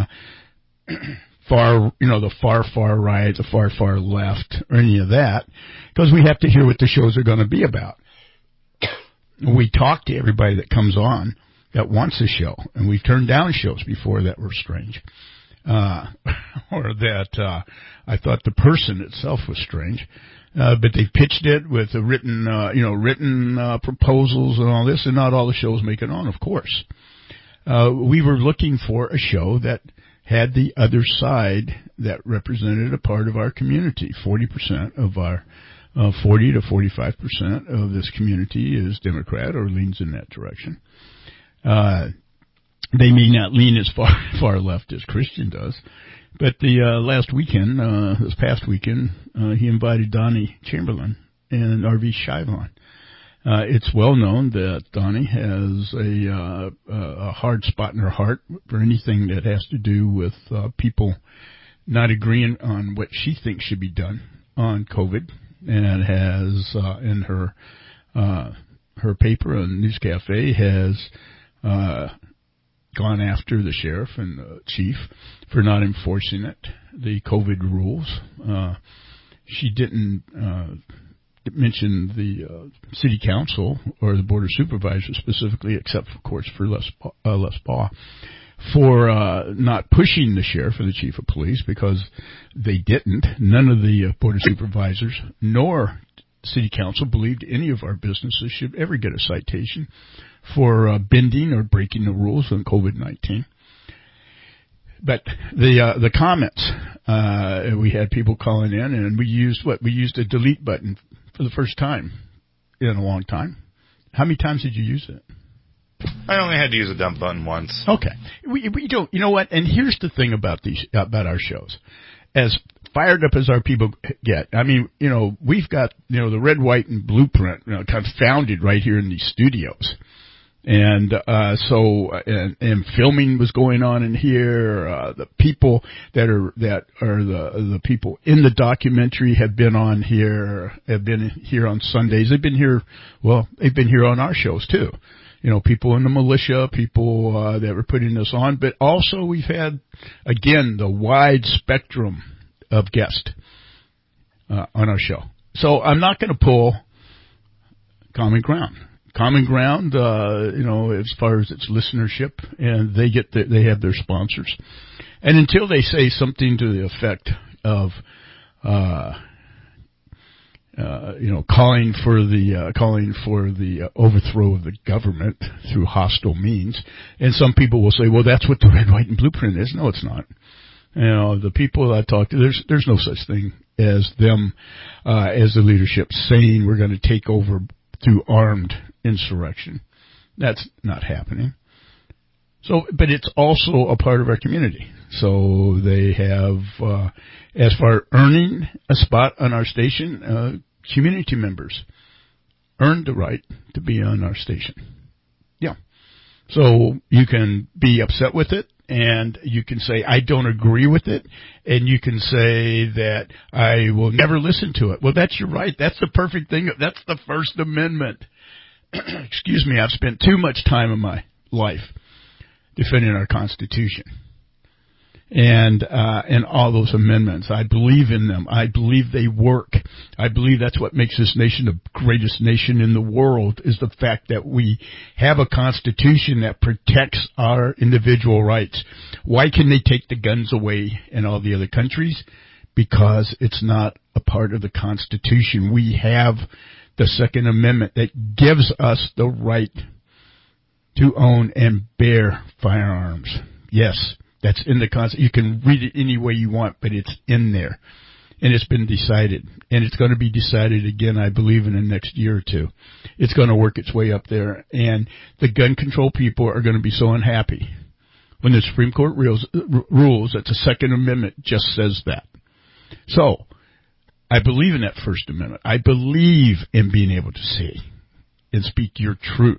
far, you know, the far, far right, the far, far left, or any of that, because we have to hear what the shows are going to be about. We talk to everybody that comes on that wants a show, and we've turned down shows before that were strange, uh, or that uh, I thought the person itself was strange. Uh, but they pitched it with a written, uh, you know, written, uh, proposals and all this, and not all the shows make it on, of course. Uh, we were looking for a show that had the other side that represented a part of our community. forty percent of our, uh, forty to forty-five percent of this community is Democrat or leans in that direction. Uh, they may not lean as far, far left as Christian does. But the uh, last weekend, uh, this past weekend, uh, he invited Donnie Chamberlain and R V Shivon. Uh, it's well known that Donnie has a, uh, a hard spot in her heart for anything that has to do with uh, people not agreeing on what she thinks should be done on COVID, and has uh, in her uh, her paper on News Cafe has uh, gone after the sheriff and the chief for not enforcing it. the COVID rules. Uh, she didn't uh, mention the uh, city council or the board of supervisors specifically, except, of course, for Les, uh, Les Baugh, for uh, not pushing the sheriff or the chief of police, because they didn't. None of the uh, board of supervisors nor city council believed any of our businesses should ever get a citation for uh, bending or breaking the rules on COVID nineteen. But the uh, the comments, uh, we had people calling in, and we used what? We used a delete button for the first time in a long time. How many times did you use it? I only had to use a dump button once. Okay. We we don't, you know what? And here's the thing about these, about our shows. As fired up as our people get, I mean, you know, we've got, you know, the red, white, and blueprint, you know, kind of founded right here in these studios. And, uh, so, and, and filming was going on in here. Uh, the people that are, that are the, the people in the documentary have been on here, have been here on Sundays. They've been here, well, they've been here on our shows too. You know, people in the militia, people, uh, that were putting this on, but also we've had, again, the wide spectrum of guests, uh, on our show. So I'm not going to pull Common Ground. Common Ground, uh, you know, as far as its listenership, and they get the, they have their sponsors. And until they say something to the effect of, uh, uh, you know, calling for the, uh, calling for the uh, overthrow of the government through hostile means, and some people will say, well, that's what the red, white, and blueprint is. No, it's not. You know, the people I talk to, there's, there's no such thing as them, uh, as the leadership saying we're going to take over through armed insurrection. That's not happening. So, but it's also a part of our community. So they have, uh, as far as earning a spot on our station, uh, community members earned the right to be on our station. Yeah. So you can be upset with it, and you can say, I don't agree with it, and you can say that I will never listen to it. Well, that's your right. That's the perfect thing. That's the First Amendment. Excuse me, I've spent too much time in my life defending our Constitution and uh and all those amendments. I believe in them. I believe they work. I believe that's what makes this nation the greatest nation in the world, is the fact that we have a Constitution that protects our individual rights. Why can they take the guns away in all the other countries? Because it's not a part of the Constitution. We have the Second Amendment that gives us the right to own and bear firearms. Yes, that's in the Constitution. You can read it any way you want, but it's in there. And it's been decided. And it's going to be decided again, I believe, in the next year or two. It's going to work its way up there. And the gun control people are going to be so unhappy when the Supreme Court rules, rules that the Second Amendment just says that. So, I believe in that First Amendment. I believe in being able to say and speak your truth.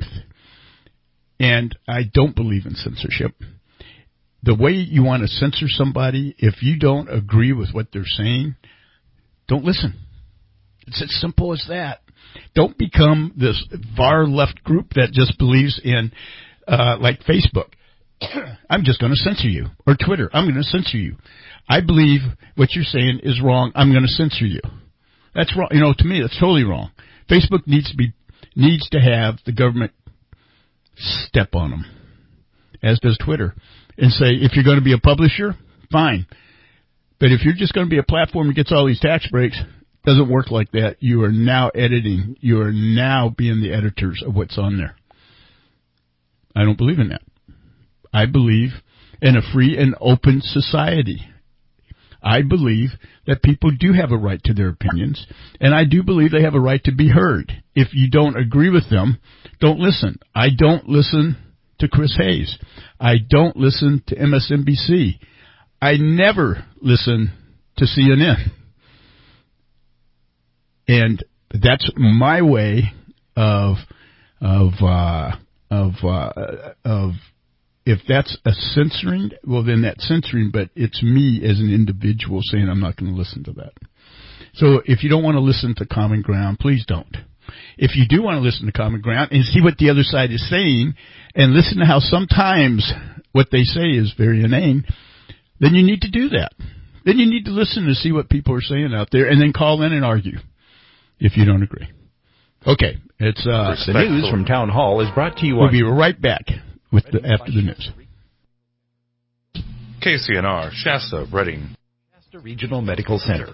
And I don't believe in censorship. The way you want to censor somebody, if you don't agree with what they're saying, don't listen. It's as simple as that. Don't become this far left group that just believes in, uh, like Facebook. I'm just going to censor you. Or Twitter. I'm going to censor you. I believe what you're saying is wrong. I'm going to censor you. That's wrong. You know, to me, that's totally wrong. Facebook needs to be, needs to have the government step on them, as does Twitter, and say, if you're going to be a publisher, fine. But if you're just going to be a platform that gets all these tax breaks, it doesn't work like that. You are now editing. You are now being the editors of what's on there. I don't believe in that. I believe in a free and open society. I believe that people do have a right to their opinions, and I do believe they have a right to be heard. If you don't agree with them, don't listen. I don't listen to Chris Hayes. I don't listen to M S N B C. I never listen to C N N. And that's my way of, of, uh, of, uh, of, if that's a censoring, well, then that's censoring, but it's me as an individual saying I'm not going to listen to that. So if you don't want to listen to Common Ground, please don't. If you do want to listen to Common Ground and see what the other side is saying and listen to how sometimes what they say is very inane, then you need to do that. then you need to listen to see what people are saying out there, and then call in and argue if you don't agree. Okay, it's uh, the news from Town Hall is brought to you. We'll on be right back with the after the news. K C N R, Shasta, Redding. Shasta Regional Medical Center.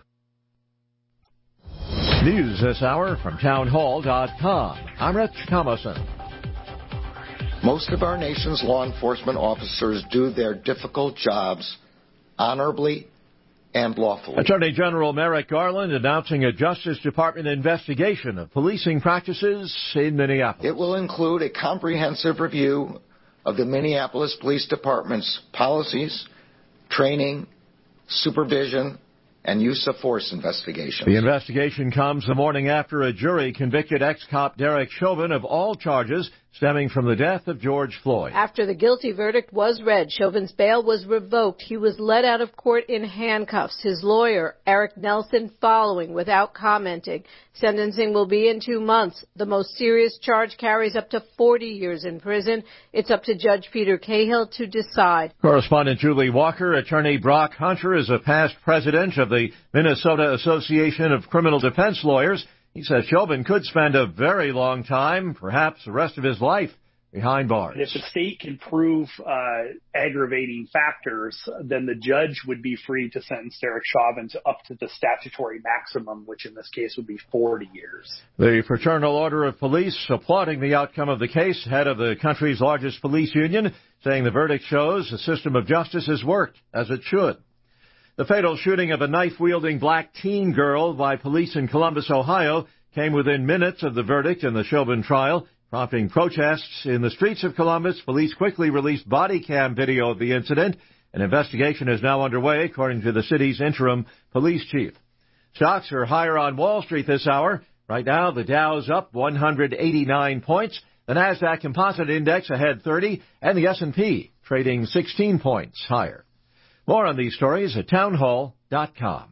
News this hour from town hall dot com. I'm Rich Thomason. Most of our nation's law enforcement officers do their difficult jobs honorably and lawfully. Attorney General Merrick Garland announcing a Justice Department investigation of policing practices in Minneapolis. It will include a comprehensive review of the Minneapolis Police Department's policies, training, supervision, and use of force investigations. The investigation comes the morning after a jury convicted ex-cop Derek Chauvin of all charges stemming from the death of George Floyd. After the guilty verdict was read, Chauvin's bail was revoked. He was led out of court in handcuffs. His lawyer, Eric Nelson, following without commenting. Sentencing will be in two months. The most serious charge carries up to forty years in prison. It's up to Judge Peter Cahill to decide. Correspondent Julie Walker, attorney Brock Hunter is a past president of the Minnesota Association of Criminal Defense Lawyers. He says Chauvin could spend a very long time, perhaps the rest of his life, behind bars. And if the state can prove uh, aggravating factors, then the judge would be free to sentence Derek Chauvin to up to the statutory maximum, which in this case would be forty years. The Fraternal Order of Police applauding the outcome of the case, head of the country's largest police union, saying the verdict shows the system of justice has worked as it should. The fatal shooting of a knife-wielding black teen girl by police in Columbus, Ohio, came within minutes of the verdict in the Chauvin trial, prompting protests in the streets of Columbus. Police quickly released body cam video of the incident. An investigation is now underway, according to the city's interim police chief. Stocks are higher on Wall Street this hour. Right now, the Dow's up one hundred eighty-nine points. The Nasdaq Composite Index ahead thirty, and the S and P trading sixteen points higher. More on these stories at town hall dot com.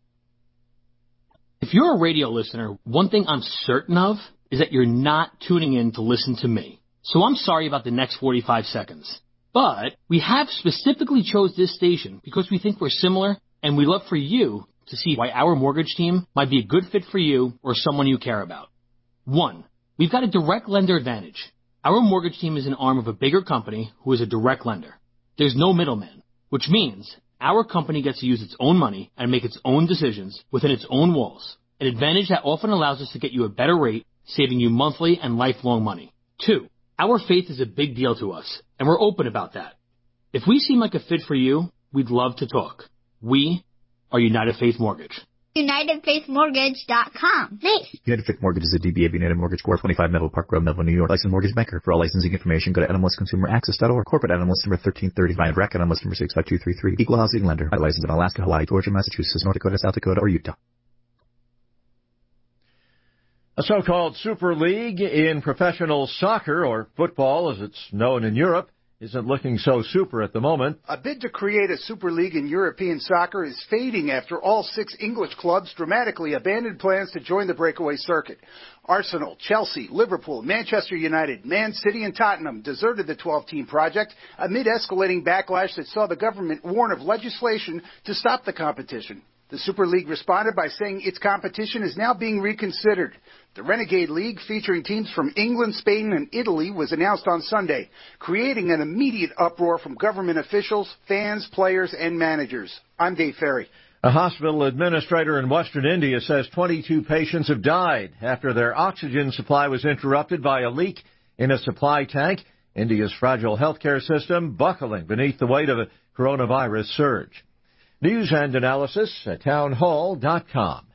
If you're a radio listener, one thing I'm certain of is that you're not tuning in to listen to me. So I'm sorry about the next forty-five seconds. But we have specifically chose this station because we think we're similar, and we love for you to see why our mortgage team might be a good fit for you or someone you care about. One, we've got a direct lender advantage. Our mortgage team is an arm of a bigger company who is a direct lender. There's no middleman, which means our company gets to use its own money and make its own decisions within its own walls, an advantage that often allows us to get you a better rate, saving you monthly and lifelong money. Two, our faith is a big deal to us, and we're open about that. If we seem like a fit for you, we'd love to talk. We are United Faith Mortgage. United Faith Mortgage dot com. Nice. United Faith Mortgage is a D B A of United Mortgage Corp. twenty-five Melville Park Road, Melville, New York. Licensed mortgage banker. For all licensing information, go to N M L S Consumer Access dot org. Corporate N M L S number thirteen thirty. Client Rec N M L S number six five two three three. Equal housing lender. Licensed in Alaska, Hawaii, Georgia, Massachusetts, North Dakota, South Dakota, or Utah. A so-called Super League in professional soccer, or football as it's known in Europe, isn't looking so super at the moment. A bid to create a Super League in European soccer is fading after all six English clubs dramatically abandoned plans to join the breakaway circuit. Arsenal, Chelsea, Liverpool, Manchester United, Man City, and Tottenham deserted the twelve-team project amid escalating backlash that saw the government warn of legislation to stop the competition. The Super League responded by saying its competition is now being reconsidered. The Renegade League, featuring teams from England, Spain, and Italy, was announced on Sunday, creating an immediate uproar from government officials, fans, players, and managers. I'm Dave Ferry. A hospital administrator in western India says twenty-two patients have died after their oxygen supply was interrupted by a leak in a supply tank. India's fragile healthcare system buckling beneath the weight of a coronavirus surge. News and analysis at town hall dot com.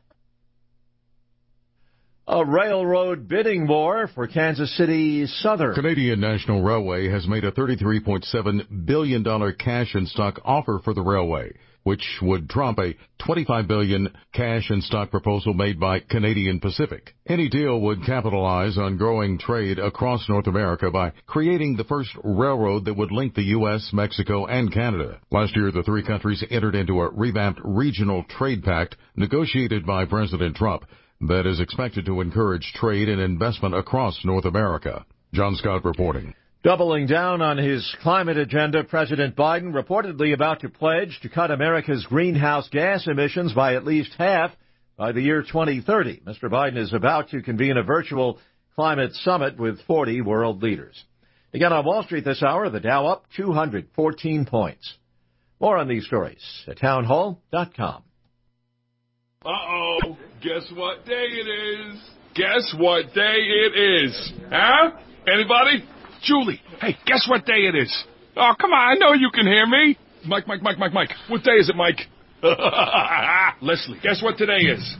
A railroad bidding war for Kansas City Southern. Canadian National Railway has made a thirty-three point seven billion dollars cash and stock offer for the railway, which would trump a twenty-five billion dollars cash and stock proposal made by Canadian Pacific. Any deal would capitalize on growing trade across North America by creating the first railroad that would link the U S, Mexico, and Canada. Last year, the three countries entered into a revamped regional trade pact negotiated by President Trump that is expected to encourage trade and investment across North America. John Scott reporting. Doubling down on his climate agenda, President Biden reportedly about to pledge to cut America's greenhouse gas emissions by at least half by the year twenty thirty. Mister Biden is about to convene a virtual climate summit with forty world leaders. Again, on Wall Street this hour, the Dow up two hundred fourteen points. More on these stories at town hall dot com. Uh-oh. Guess what day it is? Guess what day it is? Huh? Anybody? Julie, hey, guess what day it is? Oh, come on, I know you can hear me. Mike, Mike, Mike, Mike, Mike. What day is it, Mike? Leslie, guess what today is?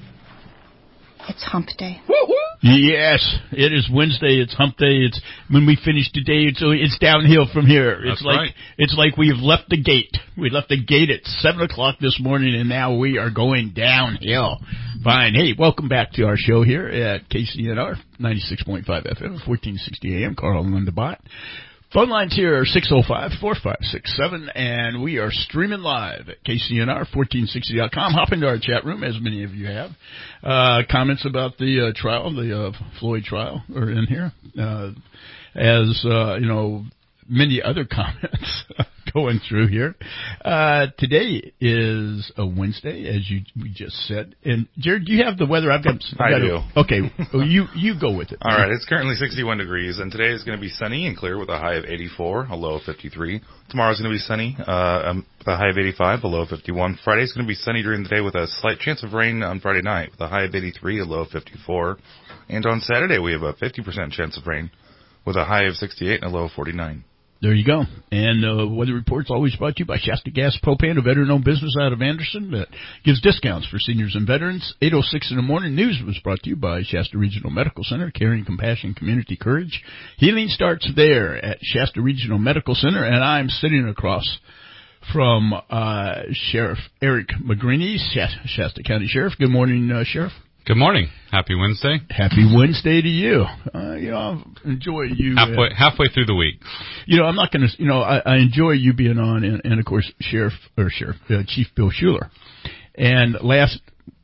It's hump day. Woo-hoo! Yes, it is Wednesday. It's hump day. It's when we finish today. It's it's downhill from here. That's it's like right. It's like we have left the gate. We left the gate at seven o'clock this morning, and now we are going downhill. Fine. Hey, welcome back to our show here at K C N R ninety-six point five F M, fourteen sixty A M. Carl Lundebot. Phone lines here are six oh five, four five six seven, and we are streaming live at K C N R fourteen sixty dot com. Hop into our chat room, as many of you have. Uh, comments about the uh, trial, the uh, Floyd trial, are in here. Uh, as, uh, you know, many other comments going through here. Uh, today is a Wednesday, as you we just said. And, Jared, do you have the weather? I've got. I got do. A, okay, well, you you go with it. All right, it's currently sixty-one degrees, and today is going to be sunny and clear with a high of eighty-four, a low of fifty-three. Tomorrow's going to be sunny uh, um, with a high of eighty-five, a low of fifty-one. Friday's going to be sunny during the day with a slight chance of rain on Friday night with a high of eighty-three, a low of fifty-four. And on Saturday, we have a fifty percent chance of rain with a high of sixty-eight and a low of forty-nine. There you go. And uh, Weather Report's always brought to you by Shasta Gas Propane, a veteran-owned business out of Anderson that gives discounts for seniors and veterans. eight oh six in the morning news was brought to you by Shasta Regional Medical Center, caring, compassion, community courage. Healing starts there at Shasta Regional Medical Center, and I'm sitting across from uh, Sheriff Eric McGreeny, Shasta County Sheriff. Good morning, uh, Sheriff. Good morning. Happy Wednesday. Happy Wednesday to you. Uh, you know, I enjoy you. Halfway, uh, halfway through the week. You know, I'm not going to, you know, I, I enjoy you being on, and, and of course, Sheriff, or Sheriff, uh, Chief Bill Schuler. And last,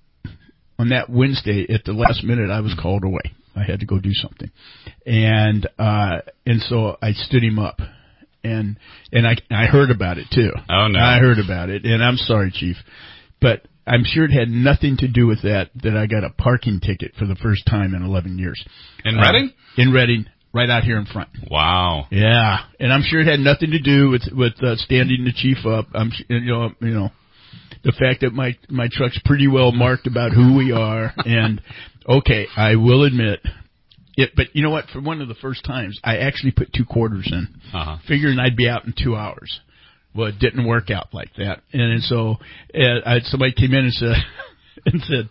on that Wednesday, at the last minute, I was called away. I had to go do something. And, uh, and so I stood him up. And, and I, I heard about it too. Oh, no. I heard about it. And I'm sorry, Chief. But I'm sure it had nothing to do with that, that I got a parking ticket for the first time in eleven years. In Reading? Uh, in Reading, right out here in front. Wow. Yeah. And I'm sure it had nothing to do with, with, uh, standing the chief up. I'm, you know, you know, the fact that my, my truck's pretty well marked about who we are. And, okay, I will admit it, but you know what? For one of the first times, I actually put two quarters in, uh-huh. figuring I'd be out in two hours. Well, it didn't work out like that. And, and so uh, I, somebody came in and said, and said,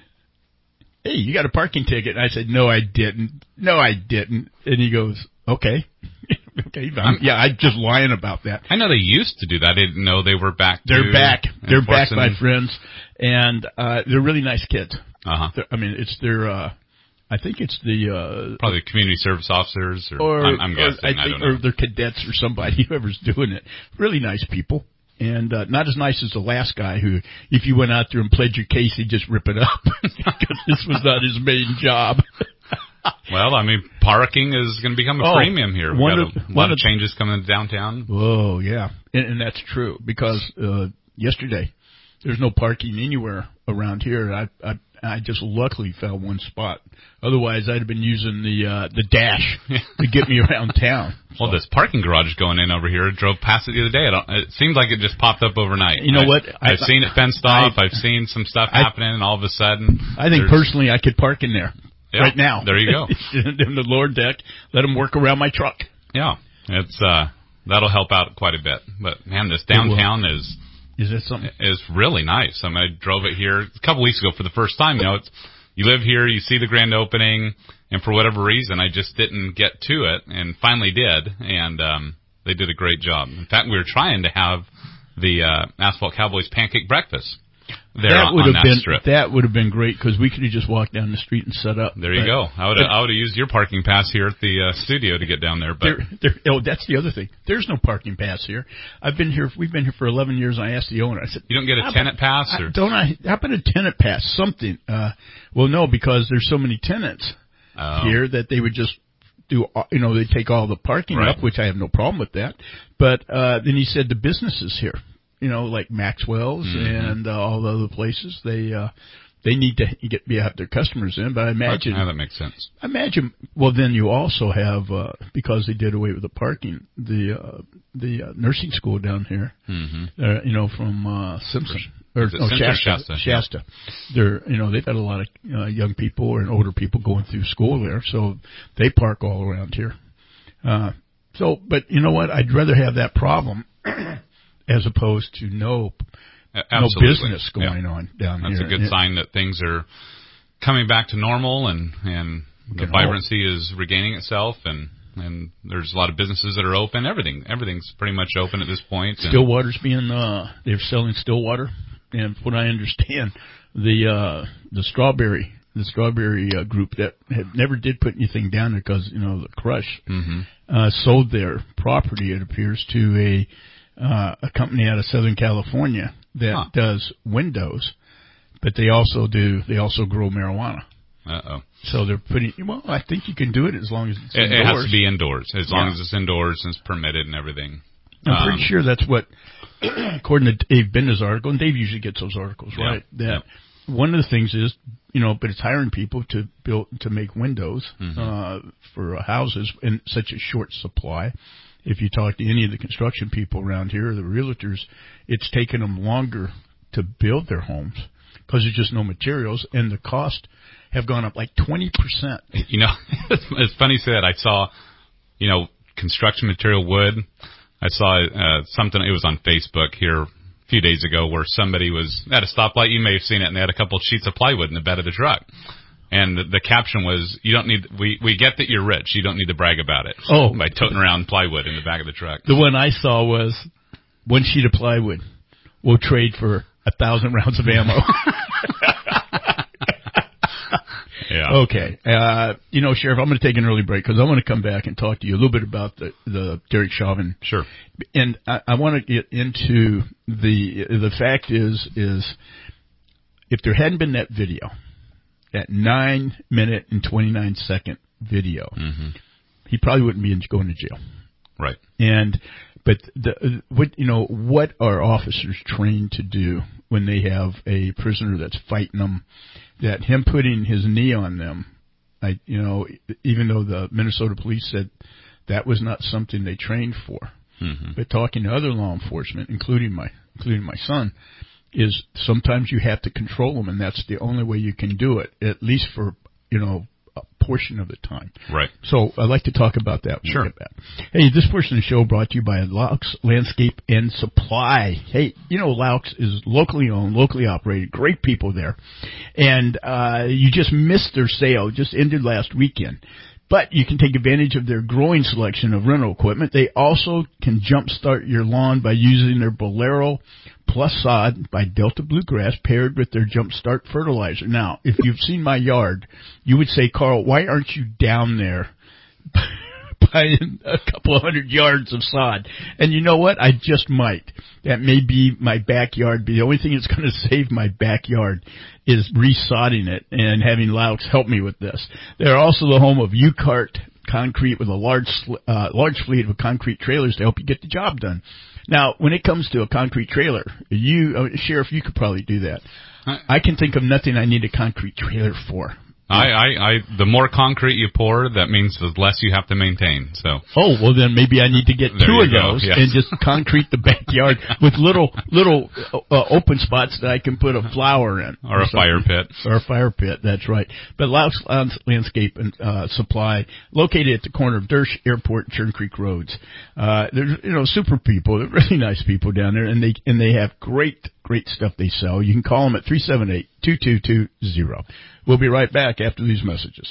hey, you got a parking ticket. And I said, no, I didn't. No, I didn't. And he goes, okay. okay, I'm, yeah, I'm just lying about that. I know they used to do that. I didn't know they were back. They're back. They're back, my enforcing- friends. And uh, they're really nice kids. Uh-huh. They're, I mean, it's their, uh, I think it's the... Uh, Probably community service officers, or, or I'm, I'm guessing, or I, I, think, don't know. or they're cadets or somebody, whoever's doing it. Really nice people. And uh, not as nice as the last guy who, if you went out there and played your case, he'd just rip it up. Because this was not his main job. Well, I mean, parking is going to become a Oh, premium here. We've one got of- a one lot of of- changes coming to downtown. Oh, yeah. And, and that's true. Because uh, yesterday, there's no parking anywhere around here. I, I I just luckily found one spot. Otherwise, I'd have been using the uh, the dash to get me around town. Well, this parking garage going in over here, drove past it the other day. I don't, it seemed like it just popped up overnight. You know I, what? I've I, seen it fenced I, off. I've seen some stuff I, happening, and all of a sudden, I think personally I could park in there yeah, right now. There you go. In the lower deck, let them work around my truck. Yeah, it's uh, that'll help out quite a bit. But man, this downtown is is that something? Is really nice. I mean, I drove it here a couple weeks ago for the first time. You know, it's you live here, you see the grand opening, and for whatever reason, I just didn't get to it, and finally did, and um, they did a great job. In fact, we were trying to have the uh, Asphalt Cowboys pancake breakfast there that on, would on have that been strip. that would have been great because we could have just walked down the street and set up. There you but, go. I would I would have used your parking pass here at the uh, studio to get down there. But there, there, oh, that's the other thing. There's no parking pass here. I've been here. We've been here for eleven years. And I asked the owner. I said, "You don't get a tenant about, pass, or I, don't I? How about a tenant pass? Something?" Uh, well, no, because there's so many tenants oh. here that they would just do, you know, they take all the parking Right. up, which I have no problem with that. But uh, then he said the businesses here, you know, like Maxwell's Mm-hmm. and uh, all the other places, they uh, they need to get be have their customers in. But I imagine Yeah, that makes sense. I imagine. Well, then you also have uh, because they did away with the parking, the uh, the uh, nursing school down here, Mm-hmm. uh, you know, from uh, Simpson. Or, Is it oh, Simpson or Shasta, Shasta? Shasta. They're, you know, they've got a lot of uh, young people and older people going through school there, so they park all around here. Uh, so, but you know what? I'd rather have that problem as opposed to no, no Absolutely. business going Yeah. on down That's here. a good It- sign that things are coming back to normal and, and the can vibrancy is regaining itself and, and there's a lot of businesses that are open. Everything, everything's pretty much open at this point. And Stillwater's being, uh, they're selling Stillwater. And from what I understand, the, uh, the strawberry, the strawberry uh, group that had never did put anything down there because, you know, the crush, Mhm. uh, sold their property, it appears, to a, uh, a company out of Southern California that Huh. does windows, but they also do, they also grow marijuana. Uh-oh. So they're putting, well, I think you can do it as long as it's It, indoors. it has to be indoors, as long Yeah. as it's indoors and it's permitted and everything. I'm Um, pretty sure that's what, according to Dave Binda's article, and Dave usually gets those articles, Yeah, right? That one of the things is, you know, but it's hiring people to build, to make windows, Mhm. uh, for uh, houses in such a short supply. If you talk to any of the construction people around here, or the realtors, it's taken them longer to build their homes because there's just no materials, and the cost have gone up like twenty percent. You know, it's funny you say that. I saw, you know, construction material wood. I saw uh, something, it was on Facebook here a few days ago where somebody was at a stoplight. You may have seen it, and they had a couple of sheets of plywood in the bed of the truck. And the, the caption was, you don't need, we, we get that you're rich. You don't need to brag about it. Oh. By toting around plywood in the back of the truck. The one I saw was one sheet of plywood will trade for a thousand rounds of ammo. Yeah. Okay. Uh, you know, Sheriff, I'm going to take an early break because I want to come back and talk to you a little bit about the, the Derek Chauvin. Sure. And I, I want to get into the, the fact is, is if there hadn't been that video, that nine minute and twenty-nine second video, Mm-hmm. he probably wouldn't be in, going to jail. Right. And, but the, what, you know, what are officers trained to do when they have a prisoner that's fighting them, that him putting his knee on them, I, you know, even though the Minnesota police said that was not something they trained for, Mm-hmm. but talking to other law enforcement, including my, including my son, is sometimes you have to control them, and that's the only way you can do it, at least for, you know, a portion of the time. Right. So I'd like to talk about that when Sure. we get back. Hey, this portion of the show brought to you by Laux Landscape and Supply. Hey, you know, Laux is locally owned, locally operated, great people there. And uh you just missed their sale, just ended last weekend. But you can take advantage of their growing selection of rental equipment. They also can jumpstart your lawn by using their Bolero Plus Sod by Delta Bluegrass paired with their Jumpstart fertilizer. Now, if you've seen my yard, you would say, Carl, why aren't you down there buying a couple of hundred yards of sod? And you know what? I just might. That may be my backyard. The only thing that's going to save my backyard is resodding it and having Laux help me with this. They're also the home of U-Cart Concrete with a large, uh, large fleet of concrete trailers to help you get the job done. Now, when it comes to a concrete trailer, you, uh, Sheriff, you could probably do that. I can think of nothing I need a concrete trailer for. I, I, I, the more concrete you pour, that means the less you have to maintain. So. Oh, well then maybe I need to get There two you of go, those yes. and just concrete the backyard with little, little, uh, open spots that I can put a flower in. Or a fire pit. Or a fire pit, that's right. But Laux Landscape and, uh, Supply, located at the corner of Dersh Airport and Churn Creek Roads. Uh, they're, you know, super people. They're really nice people down there, and they, and they have great, great stuff they sell. You can call them at three seven eight, two two two zero. We'll be right back after these messages.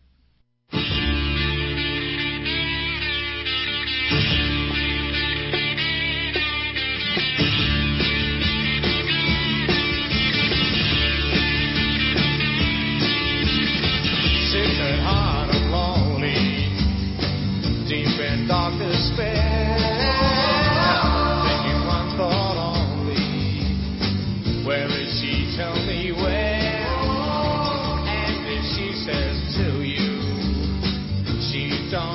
Sick and heart and lonely, deep in dark despair. Thinking one thought only, where is she? Tell me where. And if she says to you, she don't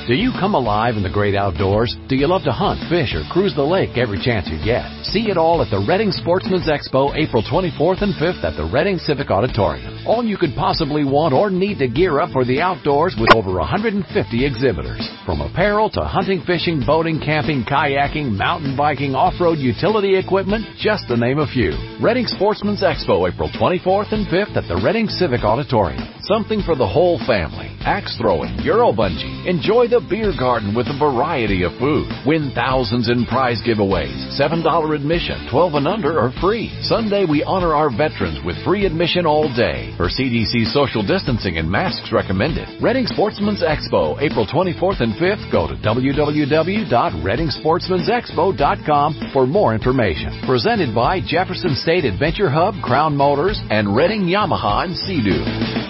Do you come alive in the great outdoors? Do you love to hunt, fish, or cruise the lake every chance you get? See it all at the Reading Sportsman's Expo, April twenty-fourth and fifth at the Reading Civic Auditorium. All you could possibly want or need to gear up for the outdoors with over one hundred fifty exhibitors. From apparel to hunting, fishing, boating, camping, kayaking, mountain biking, off-road utility equipment, just to name a few. Reading Sportsman's Expo, April twenty-fourth and fifth at the Reading Civic Auditorium. Something for the whole family. Axe throwing, Euro bungee. Enjoy the beer garden with a variety of food. Win thousands in prize giveaways. seven dollars admission, twelve and under are free. Sunday we honor our veterans with free admission all day. For C D C social distancing and masks recommended. Reading Sportsman's Expo, April twenty-fourth and fifth. Go to w w w dot reading sportsmans expo dot com for more information. Presented by Jefferson State Adventure Hub, Crown Motors, and Reading Yamaha and Sea-Doo.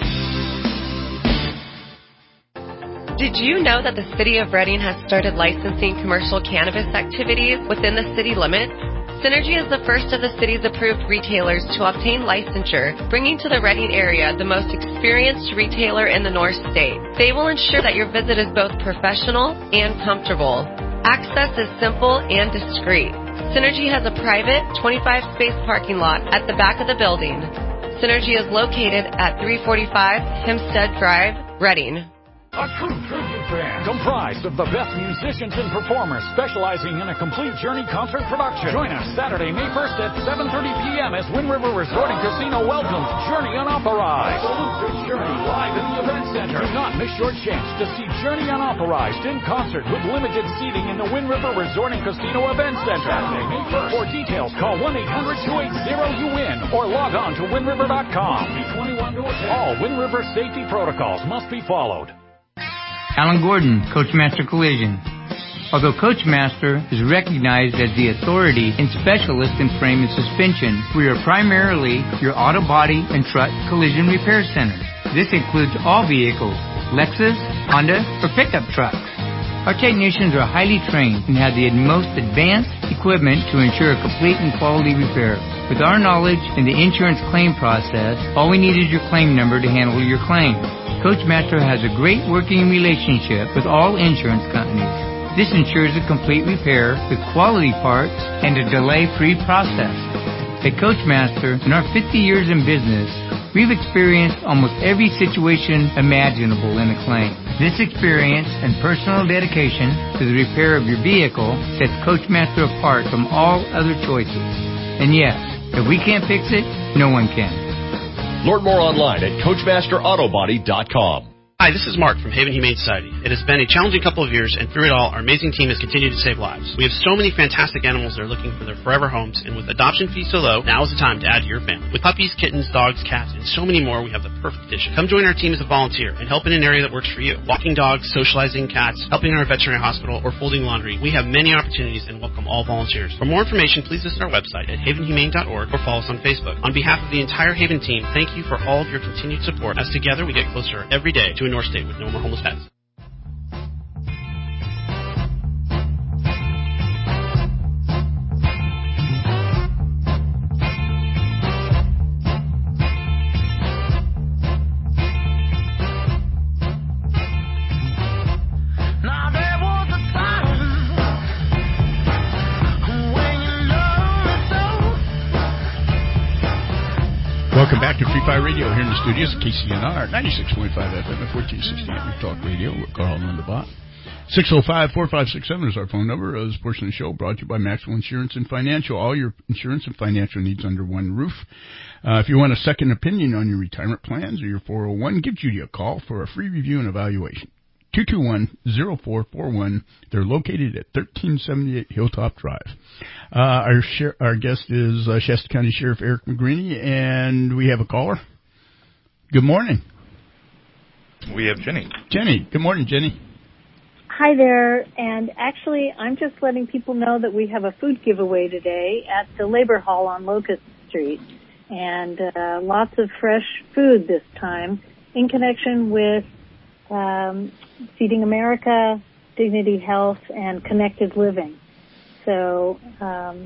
Did you know that the City of Reading has started licensing commercial cannabis activities within the city limits? Synergy is the first of the city's approved retailers to obtain licensure, bringing to the Reading area the most experienced retailer in the North State. They will ensure that your visit is both professional and comfortable. Access is simple and discreet. Synergy has a private twenty-five space parking lot at the back of the building. Synergy is located at three forty-five Hempstead Drive, Reading. A true tribute band comprised of the best musicians and performers specializing in a complete Journey concert production. Join us Saturday, May first at seven thirty p.m. as Wind River Resort and Casino welcomes Journey Unauthorized. Salute to Journey live in the Event Center. Do not miss your chance to see Journey Unauthorized in concert with limited seating in the Wind River Resort and Casino Event Center. Saturday, May first. For details, call one eight hundred two eight zero U N or log on to wind river dot com. All Wind River safety protocols must be followed. Alan Gordon, Coachmaster Collision. Although Coachmaster is recognized as the authority and specialist in frame and suspension, we are primarily your auto body and truck collision repair center. This includes all vehicles, Lexus, Honda, or pickup trucks. Our technicians are highly trained and have the most advanced equipment to ensure a complete and quality repair. With our knowledge in the insurance claim process, all we need is your claim number to handle your claim. Coachmaster has a great working relationship with all insurance companies. This ensures a complete repair with quality parts and a delay-free process. At Coachmaster, in our fifty years in business, we've experienced almost every situation imaginable in a claim. This experience and personal dedication to the repair of your vehicle sets Coachmaster apart from all other choices. And yes, if we can't fix it, no one can. Learn more online at coachmaster auto body dot com. Hi, this is Mark from Haven Humane Society. It has been a challenging couple of years, and through it all, our amazing team has continued to save lives. We have so many fantastic animals that are looking for their forever homes, and with adoption fees so low, now is the time to add to your family. With puppies, kittens, dogs, cats, and so many more, we have the perfect addition. Come join our team as a volunteer and help in an area that works for you. Walking dogs, socializing cats, helping in our veterinary hospital, or folding laundry. We have many opportunities and welcome all volunteers. For more information, please visit our website at haven humane dot org or follow us on Facebook. On behalf of the entire Haven team, thank you for all of your continued support, as together we get closer every day to a North State with no more homeless pets. Welcome back to Free Fire Radio here in the studios at K C N R, ninety-six point five F M at fourteen sixty Amp Talk Radio. We're Carl on the bot. six oh five, four five six seven is our phone number. Uh, this portion of the show brought to you by Maxwell Insurance and Financial. All your insurance and financial needs under one roof. Uh, if you want a second opinion on your retirement plans or your four oh one, give Judy a call for a free review and evaluation. two two one, oh four four one. They're located at thirteen seventy-eight Hilltop Drive. Uh, our share, our guest is uh, Shasta County Sheriff Eric McGreeny, and we have a caller. Good morning. We have Jenny. Jenny. Good morning, Jenny. Hi there, and actually I'm just letting people know that we have a food giveaway today at the Labor Hall on Locust Street, and uh, lots of fresh food this time in connection with um, Feeding America, Dignity Health, and Connected Living. So um,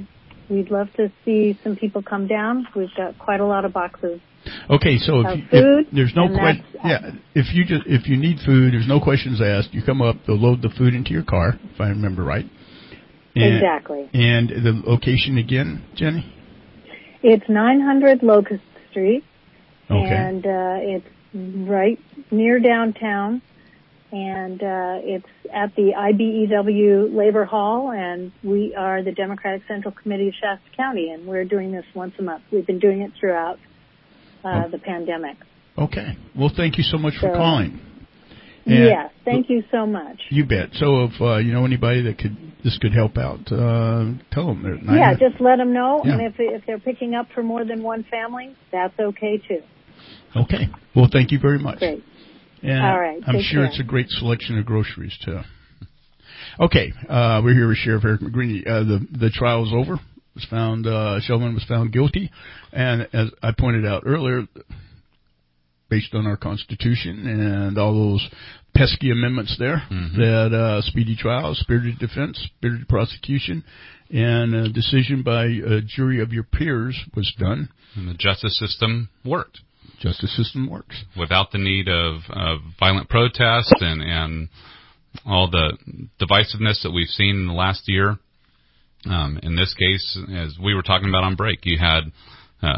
we'd love to see some people come down. We've got quite a lot of boxes. Okay, so if, of you, food, if there's no and question, that's- yeah, if you just if you need food, there's no questions asked. You come up, they'll load the food into your car, if I remember right. And, Exactly. And the location again, Jenny? It's nine hundred Locust Street, Okay. and uh, it's right near downtown, and uh, it's at the I B E W Labor Hall, and we are the Democratic Central Committee of Shasta County, and we're doing this once a month. We've been doing it throughout uh, Oh. the pandemic. Okay. Well, thank you so much for So- calling. And Yes, thank you so much. You bet. So if uh, you know anybody that could this could help out, uh, tell them they're at nine. Yeah, just let them know, Yeah. and if if they're picking up for more than one family, that's okay too. Okay. Well, thank you very much. Great. And All right, I'm take sure care. it's a great selection of groceries too. Okay, uh, we're here with Sheriff Eric McGreeny. Uh, the the trial is over. Was found uh, Sheldon was found guilty, and as I pointed out earlier, based on our Constitution and all those pesky amendments there, Mhm. that uh, speedy trial, spirited defense, spirited prosecution, and a decision by a jury of your peers was done. And the justice system worked. Justice system works. Without the need of, of violent protest and, and all the divisiveness that we've seen in the last year. Um, in this case, as we were talking about on break, you had uh,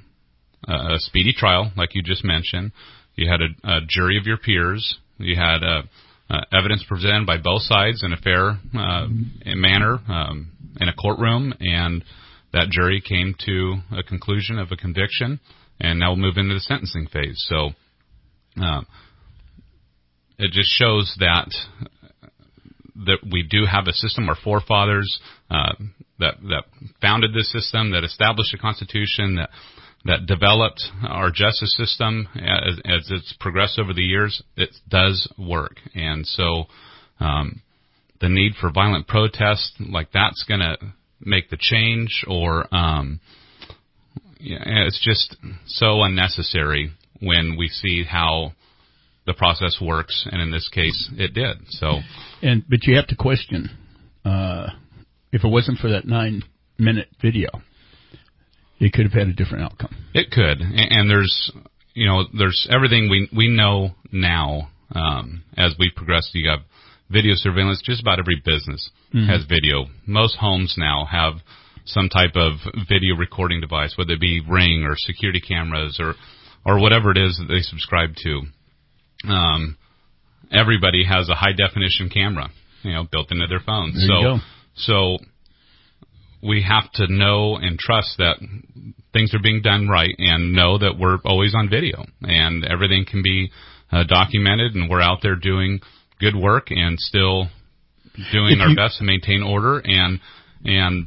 a speedy trial, like you just mentioned. You had a, a jury of your peers. You had uh, uh, evidence presented by both sides in a fair uh, manner um, in a courtroom, and that jury came to a conclusion of a conviction, and now we'll move into the sentencing phase. So uh, it just shows that that we do have a system. Our forefathers uh, that that founded this system, that established a constitution, that that developed our justice system as, as it's progressed over the years. It does work, and so um, the need for violent protest like that's going to make the change, or um, yeah, it's just so unnecessary when we see how the process works, and in this case, it did. So, and but you have to question uh, if it wasn't for that nine-minute video, it could have had a different outcome. It could, and, and there's you know there's everything we we know now um, as we progress. You have video surveillance. Just about every business Mhm. has video. Most homes now have some type of video recording device, whether it be Ring or security cameras or or whatever it is that they subscribe to. Um, everybody has a high definition camera, you know, built into their phones. There so, you go. so we have to know and trust that things are being done right, and know that we're always on video, and everything can be uh, documented, and we're out there doing good work and still doing If our you- best to maintain order. And and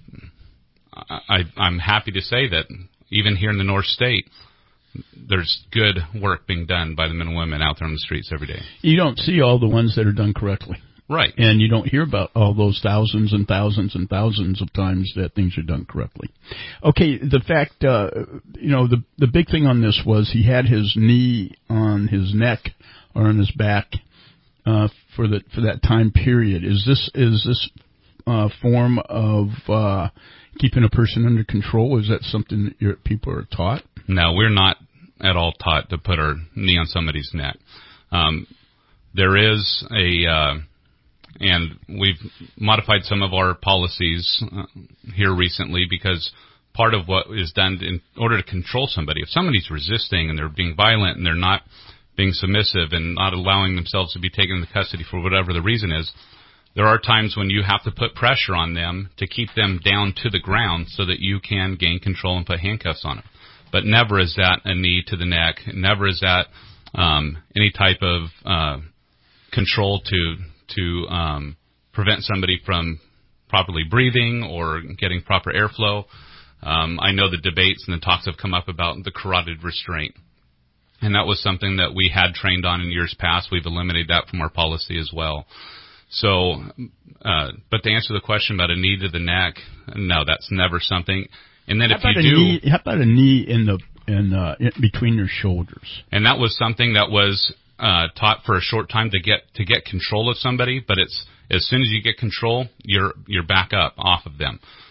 I, I'm happy to say that even here in the North State, there's good work being done by the men and women out there on the streets every day. You don't see all the ones that are done correctly. Right. And you don't hear about all those thousands and thousands and thousands of times that things are done correctly. Okay, the fact, uh, you know, the the big thing on this was he had his knee on his neck or on his back uh, for the for that time period. Is this is this uh, form of uh, keeping a person under control? Is that something that your people are taught? No, we're not at all taught to put our knee on somebody's neck. Um, there is a, uh, and we've modified some of our policies uh, here recently, because part of what is done in order to control somebody, if somebody's resisting and they're being violent and they're not being submissive and not allowing themselves to be taken into custody for whatever the reason is, there are times when you have to put pressure on them to keep them down to the ground so that you can gain control and put handcuffs on them. But never is that a knee to the neck. Never is that um, any type of uh, control to to um, prevent somebody from properly breathing or getting proper airflow. Um, I know the debates and the talks have come up about the carotid restraint, and that was something that we had trained on in years past. We've eliminated that from our policy as well. So, uh, but to answer the question about a knee to the neck, no, that's never something. And then How if you about a do, knee, how about a knee in the in, uh, in between your shoulders? and that was something that was uh, taught for a short time to get to get control of somebody. But it's as soon as you get control, you're you're back up off of them.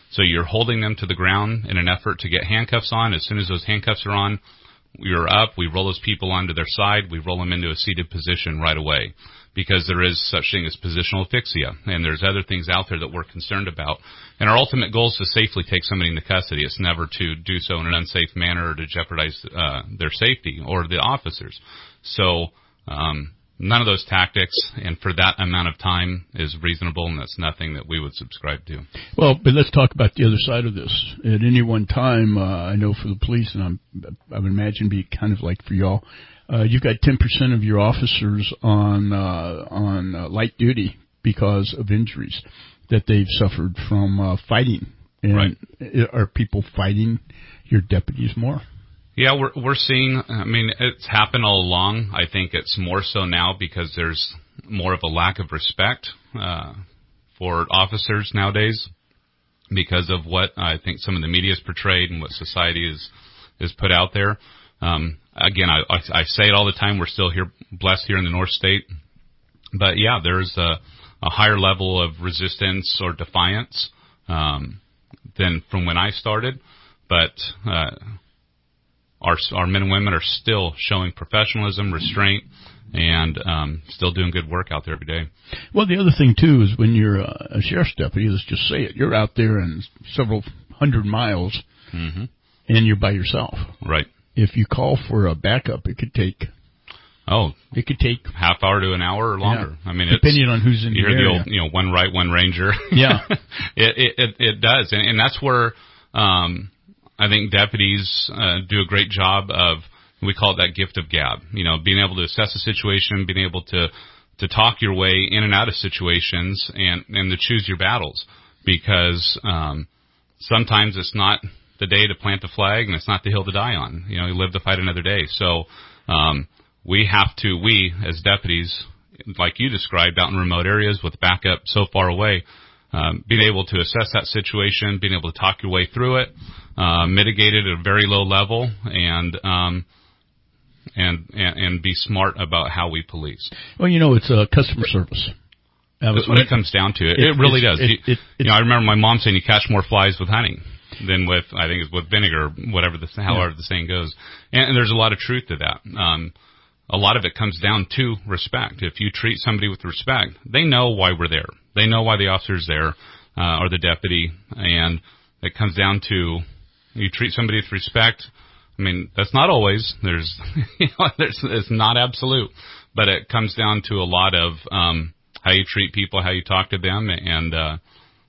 So you're holding them to the ground in an effort to get handcuffs on. As soon as those handcuffs are on, you're up. We roll those people onto their side. We roll them into a seated position right away, because there is such thing as positional asphyxia, and there's other things out there that we're concerned about. And our ultimate goal is to safely take somebody into custody. It's never to do so in an unsafe manner or to jeopardize uh, their safety or the officers. So um, none of those tactics, and for that amount of time, is reasonable, and that's nothing that we would subscribe to. Well, but let's talk about the other side of this. At any one time, uh, I know for the police, and I'm, I would imagine be kind of like for y'all, uh, you've got ten percent of your officers on uh, on uh, light duty because of injuries that they've suffered from uh, fighting. And right. Are people fighting your deputies more? Yeah, we're we're seeing, I mean, it's happened all along. I think it's more so now because there's more of a lack of respect uh, for officers nowadays because of what I think some of the media has portrayed and what society is is put out there. Um, again, I, I, I say it all the time. We're still here, blessed here in the North State. But, yeah, there's a, a higher level of resistance or defiance um, than from when I started. But uh, our our men and women are still showing professionalism, restraint, and um, still doing good work out there every day. Well, the other thing, too, is when you're a, a sheriff's deputy, let's just say it, you're out there in several hundred miles, mm-hmm. and you're by yourself. Right. If you call for a backup, it could take... Oh, it could take half hour to an hour or longer. Yeah. I mean, depending it's, on who's in the you hear area. the old, you know, one right, one ranger. Yeah, it, it it it does, and, and that's where um, I think deputies uh, do a great job of. We call it that gift of gab. You know, being able to assess a situation, being able to to talk your way in and out of situations, and and to choose your battles, because um, sometimes it's not the day to plant the flag, and it's not the hill to die on. You know, you live to fight another day. So. Um, We have to, we as deputies, like you described, out in remote areas with backup so far away, um, being able to assess that situation, being able to talk your way through it, uh, mitigate it at a very low level, and um, and, and and be smart about how we police. Well, you know, it's uh, customer service. That's what it comes down to. It, it, it really does. It, you, it, it, you know, I remember my mom saying you catch more flies with honey than with, I think it's with vinegar, whatever the however yeah. the saying goes. And, and there's a lot of truth to that. Um, A lot of it comes down to respect. If you treat somebody with respect, they know why we're there. They know why the officer's there, uh, or the deputy, and it comes down to you treat somebody with respect. I mean, that's not always. There's, you know, there's, it's not absolute, but it comes down to a lot of um, how you treat people, how you talk to them, and uh,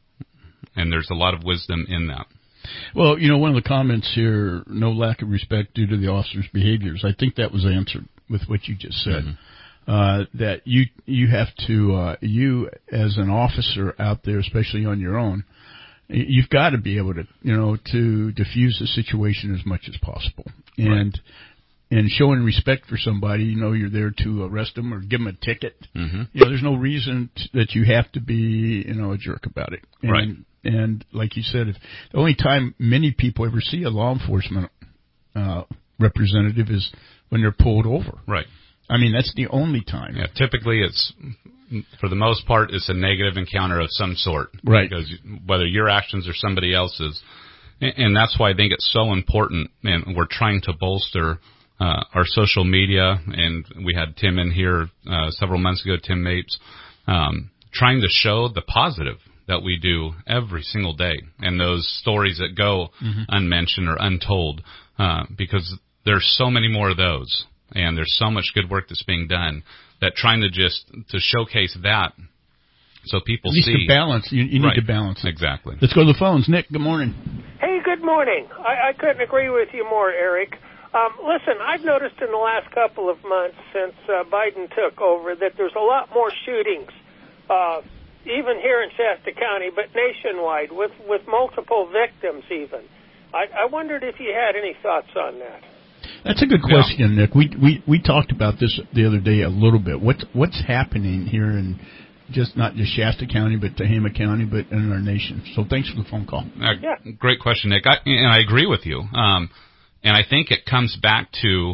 and there's a lot of wisdom in that. Well, you know, one of the comments here, no lack of respect due to the officer's behaviors. I think that was answered with what you just said, mm-hmm. uh, that you you have to, uh, you as an officer out there, especially on your own, you've got to be able to, you know, to diffuse the situation as much as possible. And right. and showing respect for somebody, you know, you're there to arrest them or give them a ticket. Mm-hmm. You know, there's no reason t- that you have to be, you know, a jerk about it. And, right. And like you said, if the only time many people ever see a law enforcement uh, representative is when they're pulled over. Right. I mean, that's the only time. Yeah, typically it's, for the most part, it's a negative encounter of some sort. Right. Because whether your actions or somebody else's. And that's why I think it's so important, and we're trying to bolster uh, our social media, and we had Tim in here uh, several months ago, Tim Mapes, um, trying to show the positive that we do every single day, and those stories that go mm-hmm. unmentioned or untold, uh, because there's so many more of those, and there's so much good work that's being done, that trying to just to showcase that so people At least see. to balance. You, you need right. to balance it. Exactly. Let's go to the phones. Nick, good morning. Hey, good morning. I, I couldn't agree with you more, Eric. Um, listen, I've noticed in the last couple of months since uh, Biden took over that there's a lot more shootings, uh, even here in Shasta County, but nationwide, with, with multiple victims even. I, I wondered if you had any thoughts on that. That's a good question, yeah. Nick. We, we we talked about this the other day a little bit. What's what's happening here in just not just Shasta County, but Tehama County, but in our nation? So thanks for the phone call. Uh, yeah. Great question, Nick. I, and I agree with you. Um, and I think it comes back to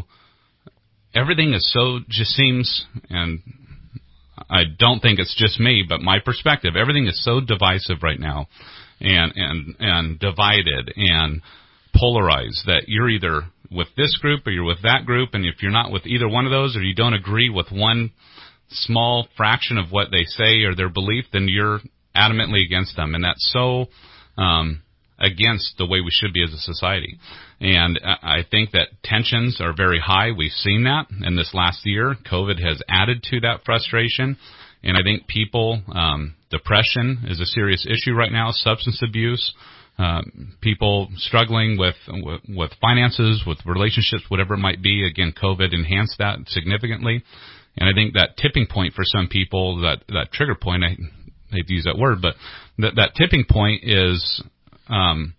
everything is so just seems, and I don't think it's just me, but my perspective, everything is so divisive right now. and and and divided and polarized, that you're either with this group or you're with that group, and if you're not with either one of those, or you don't agree with one small fraction of what they say or their belief, then you're adamantly against them. And that's so um, against the way we should be as a society. And I think that tensions are very high. We've seen that in this last year. COVID has added to that frustration. And I think people, um, depression is a serious issue right now, substance abuse, uh, people struggling with, with with finances, with relationships, whatever it might be. Again, COVID enhanced that significantly. And I think that tipping point for some people, that, that trigger point, I hate to use that word, but that, that tipping point is um,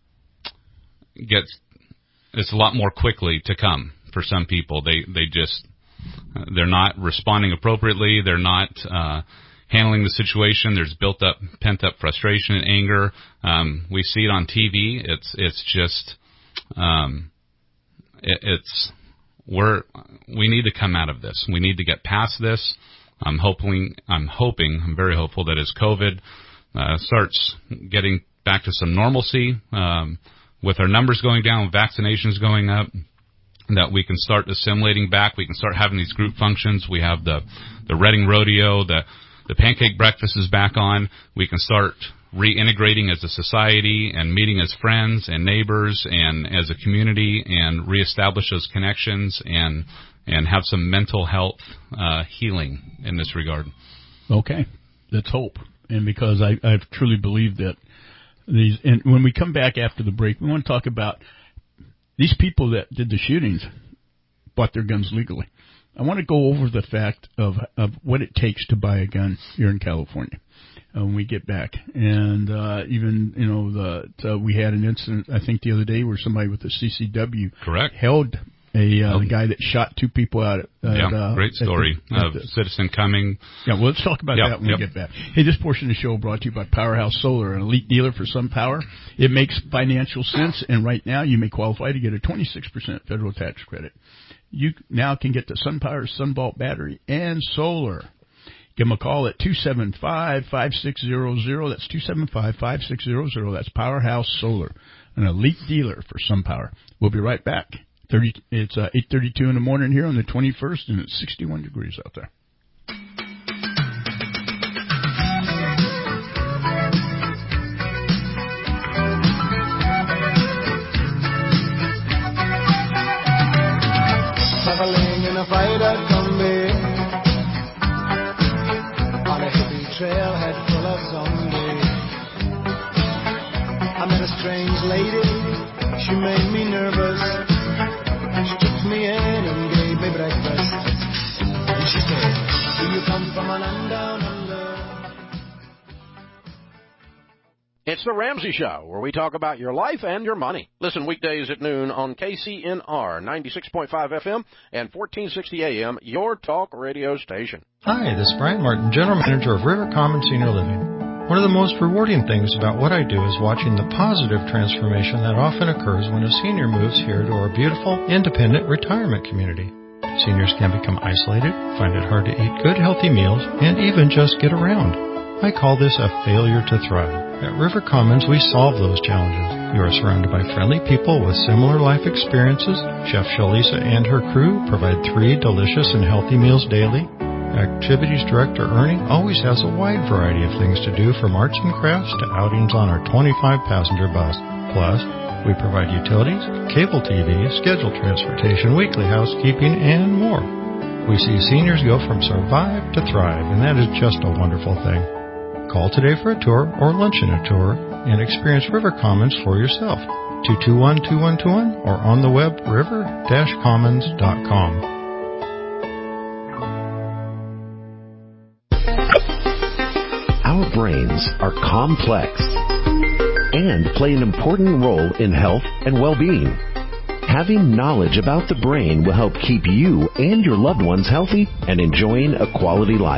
gets it's a lot more quickly to come for some people. They they just they're not responding appropriately. They're not uh, handling the situation. There's built up, pent up frustration and anger. Um, we see it on T V. It's it's just um, it, it's we're we need to come out of this. We need to get past this. I'm hoping I'm hoping I'm very hopeful that as COVID uh, starts getting back to some normalcy, um, with our numbers going down, with vaccinations going up, that we can start assimilating back. We can start having these group functions. We have the, the Reading Rodeo, the, the pancake breakfast is back on. We can start reintegrating as a society and meeting as friends and neighbors and as a community and reestablish those connections and, and have some mental health, uh, healing in this regard. Okay. Let's hope. And because I, I truly believe that these, and when we come back after the break, we want to talk about these people that did the shootings bought their guns legally. I want to go over the fact of, of what it takes to buy a gun here in California uh, when we get back. And uh, even, you know, the uh, we had an incident, I think, the other day where somebody with the C C W Correct. held a uh, the guy that shot two people out. At, yeah, uh, great story at the, of at the, Citizen Cumming. Yeah, well, let's talk about yep, that when yep. we get back. Hey, this portion of the show brought to you by Powerhouse Solar, an elite dealer for SunPower. It makes financial sense, and right now you may qualify to get a twenty-six percent federal tax credit. You now can get the SunPower SunVault battery and solar. Give them a call at two seven five, five six zero zero. That's two seven five, five six zero zero. That's Powerhouse Solar, an elite dealer for SunPower. We'll be right back. thirty It's uh, eight thirty-two in the morning here on the twenty-first, and it's sixty-one degrees out there. Traveling in a fighter combi on a hippie trailhead full of zombies. I met a strange lady, she made me nervous. She took me in and gave me breakfast. And she said, do you come from a land down under? It's the Ramsey Show, where we talk about your life and your money. Listen weekdays at noon on K C N R ninety-six point five F M and fourteen sixty A M, your talk radio station. Hi, this is Brian Martin, General Manager of River Commons Senior Living. One of the most rewarding things about what I do is watching the positive transformation that often occurs when a senior moves here to our beautiful, independent retirement community. Seniors can become isolated, find it hard to eat good, healthy meals, and even just get around. I call this a failure to thrive. At River Commons, we solve those challenges. You are surrounded by friendly people with similar life experiences. Chef Shalisa and her crew provide three delicious and healthy meals daily. Activities Director Ernie always has a wide variety of things to do, from arts and crafts to outings on our twenty-five passenger bus. Plus, we provide utilities, cable T V, scheduled transportation, weekly housekeeping, and more. We see seniors go from survive to thrive, and that is just a wonderful thing. Call today for a tour or lunch and a tour and experience River Commons for yourself. two two one, two one two one or on the web river dash commons dot com. Our brains are complex and play an important role in health and well-being. Having knowledge about the brain will help keep you and your loved ones healthy and enjoying a quality life.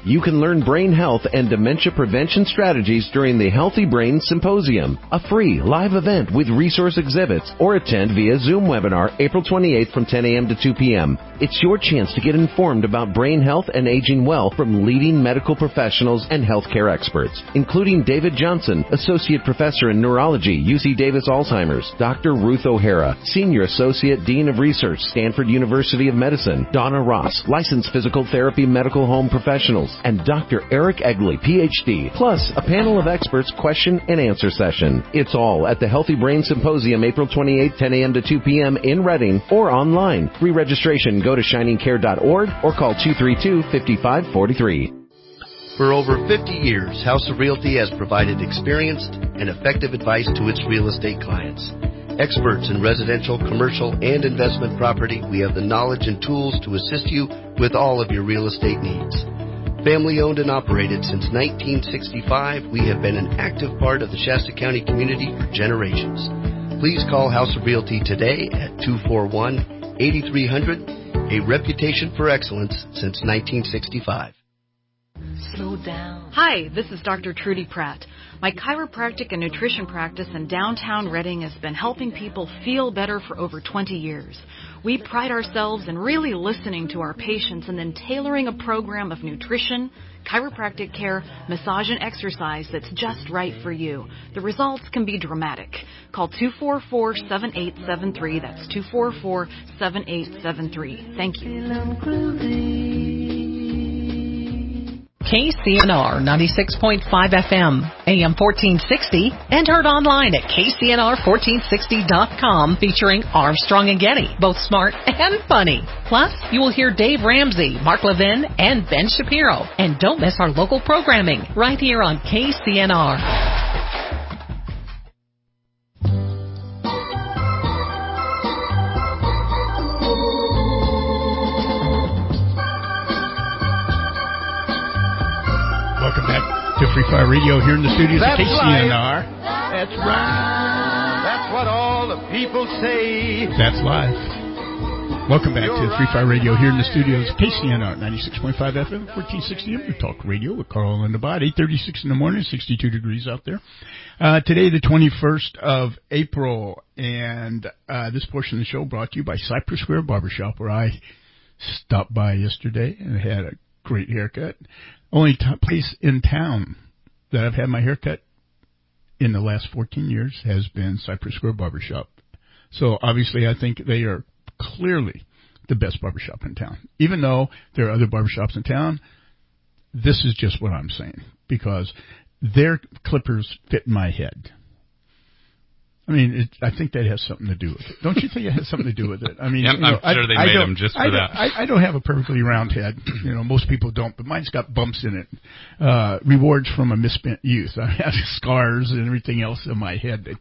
You can learn brain health and dementia prevention strategies during the Healthy Brain Symposium, a free live event with resource exhibits, or attend via Zoom webinar April twenty-eighth from ten a.m. to two p.m. It's your chance to get informed about brain health and aging well from leading medical professionals and healthcare experts, including David Johnson, Associate Professor in Neurology, U C Davis Alzheimer's, Doctor Ruth O'Hara, Senior Associate Dean of Research, Stanford University of Medicine, Donna Ross, Licensed Physical Therapy Medical Home Professionals, and Doctor Eric Egley, P H D, plus a panel of experts question and answer session. It's all at the Healthy Brain Symposium April twenty-eighth, ten a.m. to two p.m. in Reading or online. Free registration. Go to shining care dot org or call two three two, five five four three. For over fifty years, House of Realty has provided experienced and effective advice to its real estate clients. Experts in residential, commercial, and investment property, we have the knowledge and tools to assist you with all of your real estate needs. Family owned and operated since nineteen sixty-five, we have been an active part of the Shasta County community for generations. Please call House of Realty today at two four one, eight three zero zero, a reputation for excellence since nineteen sixty-five. Slow down. Hi, this is Doctor Trudy Pratt. My chiropractic and nutrition practice in downtown Reading has been helping people feel better for over twenty years. We pride ourselves in really listening to our patients and then tailoring a program of nutrition, chiropractic care, massage, and exercise that's just right for you. The results can be dramatic. Call two four four, seven eight seven three. That's two four four, seven eight seven three. Thank you. K C N R ninety-six point five F M, A M fourteen sixty, and heard online at K C N R fourteen sixty dot com, featuring Armstrong and Getty, both smart and funny. Plus, you will hear Dave Ramsey, Mark Levin, and Ben Shapiro. And don't miss our local programming right here on K C N R. Welcome back to Free Fire Radio here in the studios That's at K C N R. Life. That's right. That's what all the people say. That's live. Welcome back to Free Fire Radio here in the studios, K C N R ninety-six point five F M, fourteen sixty A M, Talk Radio with Carl and the Bot, eight thirty-six in the morning, sixty-two degrees out there. Uh, today, the twenty-first of April, and uh, this portion of the show brought to you by Cypress Square Barbershop, where I stopped by yesterday and had a great haircut. Only t- place in town that I've had my haircut in the last fourteen years has been Cypress Square Barbershop. So obviously I think they are clearly the best barbershop in town. Even though there are other barbershops in town, this is just what I'm saying, because their clippers fit in my head. I mean, it, I think that has something to do with it. Don't you think it has something to do with it? I mean, yeah, you know, I'm sure I, they I made don't, them just for I that. I, I don't have a perfectly round head. You know, most people don't, but mine's got bumps in it. Uh, rewards from a misspent youth. I have scars and everything else in my head that,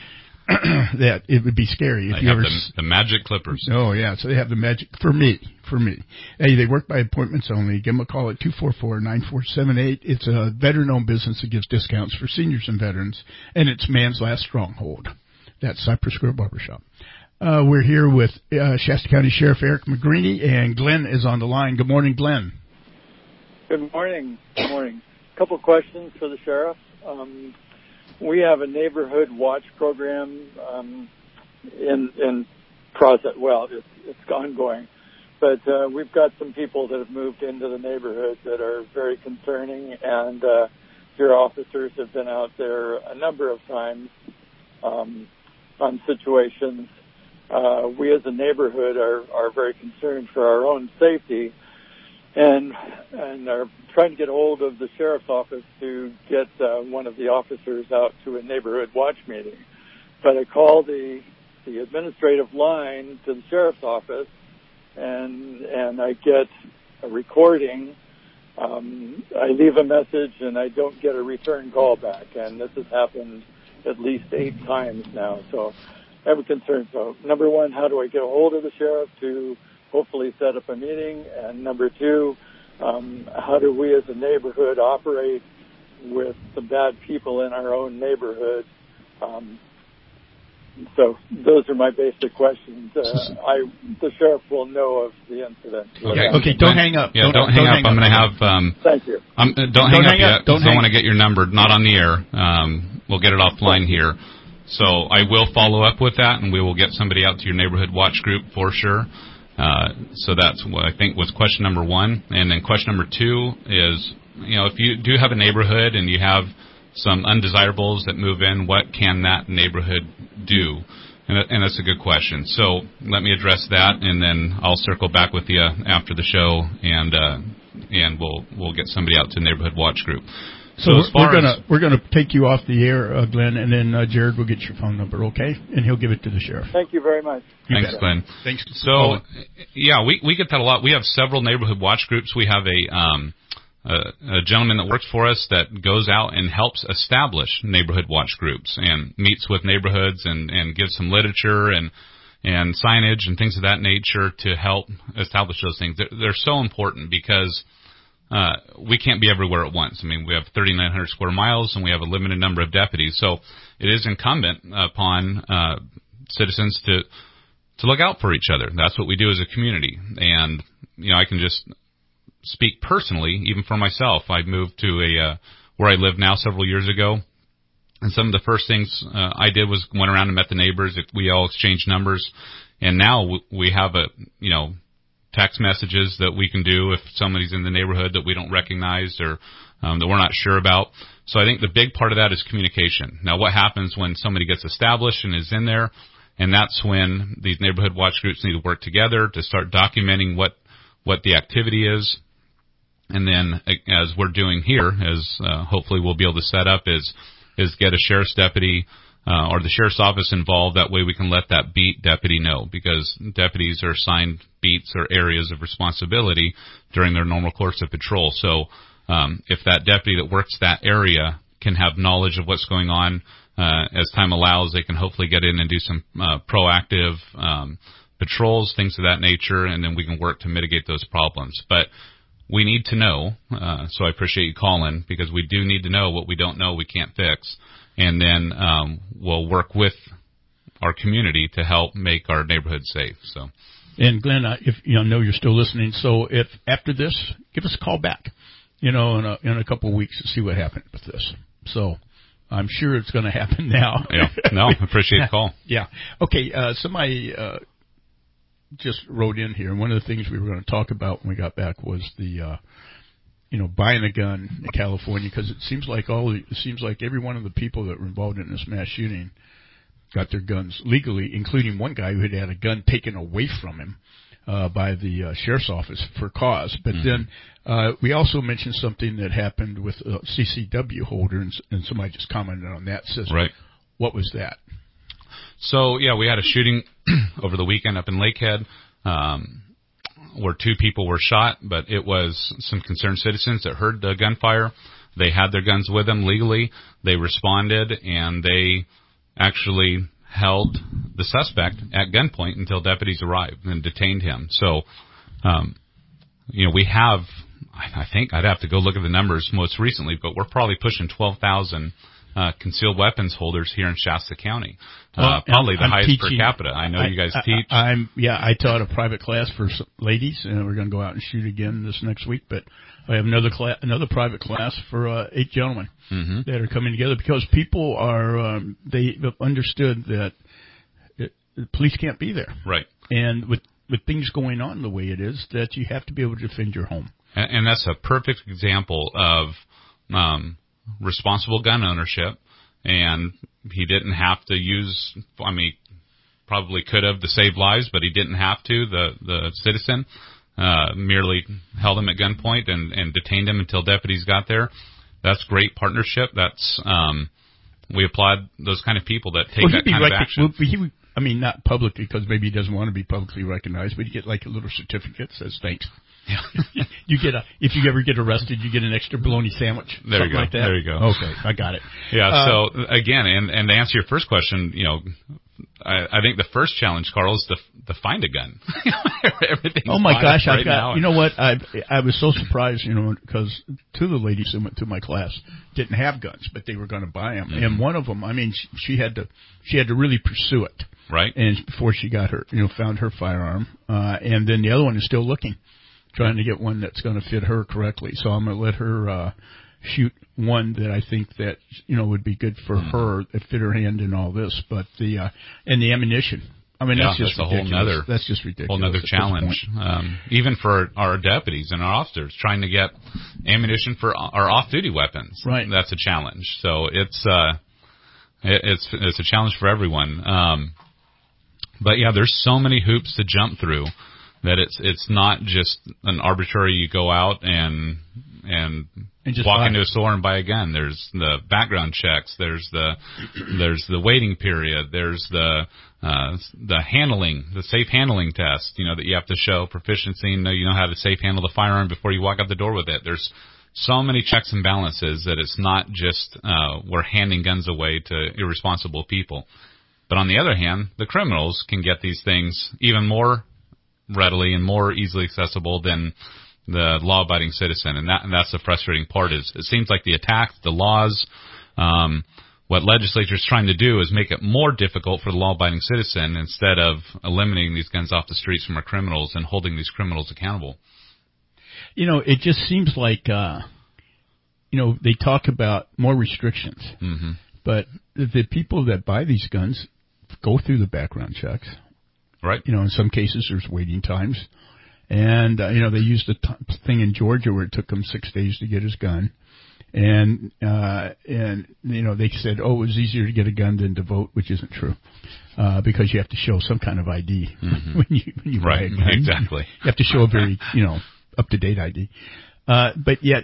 that it would be scary if I you have ever. the, the magic clippers. Oh yeah, so they have the magic for me. For me, hey, they work by appointments only. Give them a call at two four four, nine four seven eight. It's a veteran-owned business that gives discounts for seniors and veterans, and it's man's last stronghold. That's Cypress Square Barbershop. Uh, we're here with uh, Shasta County Sheriff Eric McGreeny, and Glenn is on the line. Good morning, Glenn. Good morning. Good morning. A couple questions for the sheriff. Um, we have a neighborhood watch program um, in in process. Well, it's, it's ongoing, but uh, we've got some people that have moved into the neighborhood that are very concerning, and uh, your officers have been out there a number of times um, on situations. Uh, we as a neighborhood are, are very concerned for our own safety, and and are trying to get hold of the sheriff's office to get uh, one of the officers out to a neighborhood watch meeting. But I call the the administrative line to the sheriff's office, and and I get a recording. Um, I leave a message, and I don't get a return call back. And this has happened at least eight times now. So I have a concern. So number one, how do I get a hold of the sheriff to hopefully set up a meeting? And number two, um, how do we as a neighborhood operate with the bad people in our own neighborhood? Um, so those are my basic questions. Uh, I the sheriff will know of the incident. Okay, okay, don't hang up. Yeah, don't, don't, hang don't up. hang I'm up. going to have. Um, Thank you. I'm, uh, don't, Don't hang, hang up up. Don't yet. I hang- want to get your number, not on the air. Um, we'll get it offline here. So I will follow up with that, and we will get somebody out to your neighborhood watch group for sure. Uh, so that's what I think was question number one. And then question number two is, you know, if you do have a neighborhood and you have some undesirables that move in, what can that neighborhood do? And, and that's a good question. So let me address that, and then I'll circle back with you after the show, and uh, and we'll we'll get somebody out to neighborhood watch group. So, So as we're far gonna as, we're gonna take you off the air, uh, Glenn, and then uh, Jared will get your phone number, okay? And he'll give it to the sheriff. Thank you very much. You Thanks, bet. Glenn. Thanks. So, yeah, we we get that a lot. We have several neighborhood watch groups. We have a um, a, a gentleman that works for us that goes out and helps establish neighborhood watch groups and meets with neighborhoods and and gives some literature and and signage and things of that nature to help establish those things. They're, they're so important because Uh, we can't be everywhere at once. I mean, we have thirty-nine hundred square miles, and we have a limited number of deputies. So it is incumbent upon uh, citizens to to look out for each other. That's what we do as a community. And, you know, I can just speak personally, even for myself. I moved to a uh, where I live now several years ago, and some of the first things uh, I did was went around and met the neighbors. We all exchanged numbers, and now we have a, you know, text messages that we can do if somebody's in the neighborhood that we don't recognize or um, that we're not sure about. So I think the big part of that is communication. Now, what happens when somebody gets established and is in there, and that's when these neighborhood watch groups need to work together to start documenting what, what the activity is. And then, as we're doing here, as uh, hopefully we'll be able to set up, is is get a sheriff's deputy Uh, or the sheriff's office involved. That way we can let that beat deputy know, because deputies are assigned beats or areas of responsibility during their normal course of patrol. So um, if that deputy that works that area can have knowledge of what's going on, uh, as time allows, they can hopefully get in and do some uh, proactive um, patrols, things of that nature, and then we can work to mitigate those problems. But we need to know, uh, so I appreciate you calling, because we do need to know what we don't know we can't fix. And then um, we'll work with our community to help make our neighborhood safe. So, and Glenn, uh, if you know, I know you're still listening, so if after this, give us a call back, you know, in a, in a couple of weeks to see what happened with this. So, I'm sure it's going to happen now. Yeah, no, appreciate the call. Yeah. Okay. Uh, somebody uh, just wrote in here, and one of the things we were going to talk about when we got back was the. Uh, you know, buying a gun in California, because it seems like all, it seems like every one of the people that were involved in this mass shooting got their guns legally, including one guy who had had a gun taken away from him, uh, by the uh, sheriff's office for cause. But mm-hmm. then, uh, we also mentioned something that happened with a C C W holder, and, and somebody just commented on that. Says, right. What was that? So, yeah, we had a shooting over the weekend up in Lakehead. Um, where two people were shot, but it was some concerned citizens that heard the gunfire. They had their guns with them legally. They responded, and they actually held the suspect at gunpoint until deputies arrived and detained him. So, um, you know, we have, I think I'd have to go look at the numbers most recently, but we're probably pushing twelve thousand uh, concealed weapons holders here in Shasta County. Uh, well, probably the I'm highest teaching, per capita. I know I, you guys I, teach. I, I'm yeah. I taught a private class for some ladies, and we're going to go out and shoot again this next week. But I have another class, another private class for uh, eight gentlemen mm-hmm. that are coming together because people are um, they have understood that it, the police can't be there, right? And with with things going on the way it is, that you have to be able to defend your home. And, and that's a perfect example of um, responsible gun ownership. And he didn't have to use, I mean, probably could have to save lives, but he didn't have to. The, the citizen uh, merely held him at gunpoint and, and detained him until deputies got there. That's great partnership. That's, um, we applaud those kind of people that take well, that kind rec- of action. Well, he would, I mean, not publicly, because maybe he doesn't want to be publicly recognized, but you get like a little certificate that says thanks. Yeah. you get a if you ever get arrested, you get an extra bologna sandwich. There you go. Like that. There you go. Okay, I got it. Yeah. Uh, so again, and and to answer your first question, you know, I, I think the first challenge, Carl, is to to find a gun. Everything's oh my gosh, right I've got, now. you know what, I I was so surprised, you know, because two of the ladies who went through my class didn't have guns, but they were going to buy them. Mm-hmm. And one of them, I mean, she, she had to, she had to really pursue it. Right. And before she got her, you know, found her firearm. Uh, and then the other one is still looking, trying to get one that's going to fit her correctly. So I'm going to let her, uh, shoot one that I think that, you know, would be good for mm-hmm. her, that fit her hand and all this. But the, uh, and the ammunition. I mean, yeah, that's just that's ridiculous. a whole nother, that's just ridiculous. Whole nother challenge. Um, even for our deputies and our officers trying to get ammunition for our off-duty weapons. Right. That's a challenge. So it's, uh, it, it's, it's a challenge for everyone. Um, but yeah, there's so many hoops to jump through that it's, it's not just an arbitrary, you go out and, and, and just walk buy. into a store and buy a gun. There's the background checks. There's the, there's the waiting period. There's the, uh, the handling, the safe handling test, you know, that you have to show proficiency and know you know how to safe handle the firearm before you walk out the door with it. There's so many checks and balances that it's not just, uh, we're handing guns away to irresponsible people. But on the other hand, the criminals can get these things even more readily and more easily accessible than the law-abiding citizen, and that and that's the frustrating part. Is it seems like the attacks, the laws, um, what legislature is trying to do is make it more difficult for the law-abiding citizen instead of eliminating these guns off the streets from our criminals and holding these criminals accountable. You know, it just seems like, uh, you know, they talk about more restrictions, mm-hmm. but the people that buy these guns go through the background checks. Right. You know, in some cases there's waiting times. And, uh, you know, they used the t- thing in Georgia where it took him six days to get his gun. And, uh, and, you know, they said, oh, it was easier to get a gun than to vote, which isn't true. Uh, because you have to show some kind of I D mm-hmm. when you, when you right. buy a gun. Exactly. You have to show a very, you know, up-to-date I D. Uh, but yet,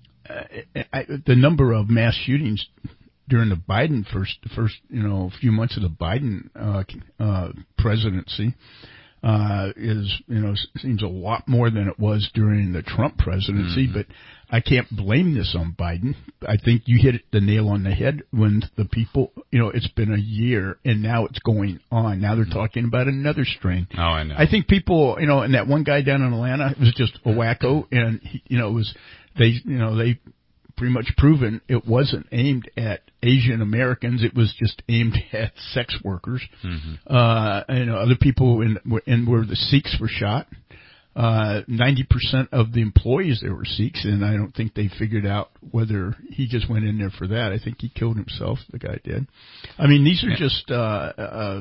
uh, I, the number of mass shootings during the Biden first, first, you know, few months of the Biden, uh, uh, presidency, Uh, is, you know, seems a lot more than it was during the Trump presidency, mm-hmm. but I can't blame this on Biden. I think you hit the nail on the head when the people, you know, it's been a year and now it's going on. Now they're mm-hmm. talking about another strain. Oh, I know. I think people, you know, and that one guy down in Atlanta was just a wacko, and, he, you know, it was, they, you know, they pretty much proven it wasn't aimed at Asian Americans. It was just aimed at sex workers. Mm-hmm. Uh, you know, other people in, and where the Sikhs were shot. Uh, ninety percent of the employees there were Sikhs, and I don't think they figured out whether he just went in there for that. I think he killed himself, the guy did. I mean, these are yeah. just, uh, uh,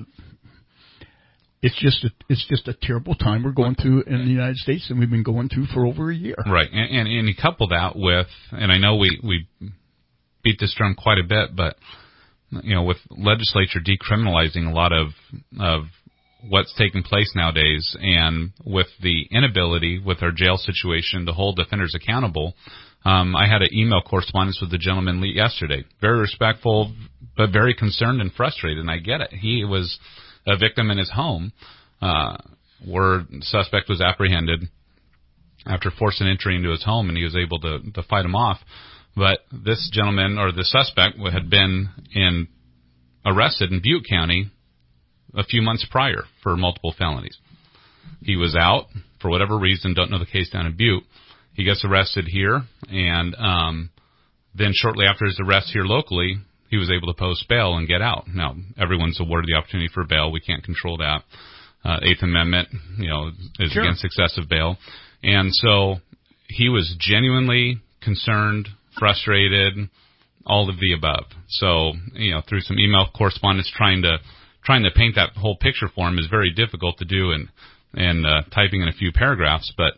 It's just a, it's just a terrible time we're going through in the United States, and we've been going through for over a year. Right, and, and, and you couple that with, and I know we, we beat this drum quite a bit, but you know, with legislature decriminalizing a lot of of what's taking place nowadays, and with the inability with our jail situation to hold offenders accountable, um, I had an email correspondence with the gentleman yesterday, very respectful, but very concerned and frustrated, and I get it. He was a victim in his home, uh, where the suspect was apprehended after forcing entry into his home, and he was able to, to fight him off. But this gentleman, or the suspect, had been in arrested in Butte County a few months prior for multiple felonies. He was out for whatever reason, don't know the case down in Butte. He gets arrested here, and um, then shortly after his arrest here locally, he was able to post bail and get out. Now, everyone's awarded the opportunity for bail. We can't control that. Uh, Eighth Amendment, you know, is sure. against excessive bail. And so he was genuinely concerned, frustrated, all of the above. So, you know, through some email correspondence, trying to trying to paint that whole picture for him is very difficult to do, and and uh, typing in a few paragraphs. But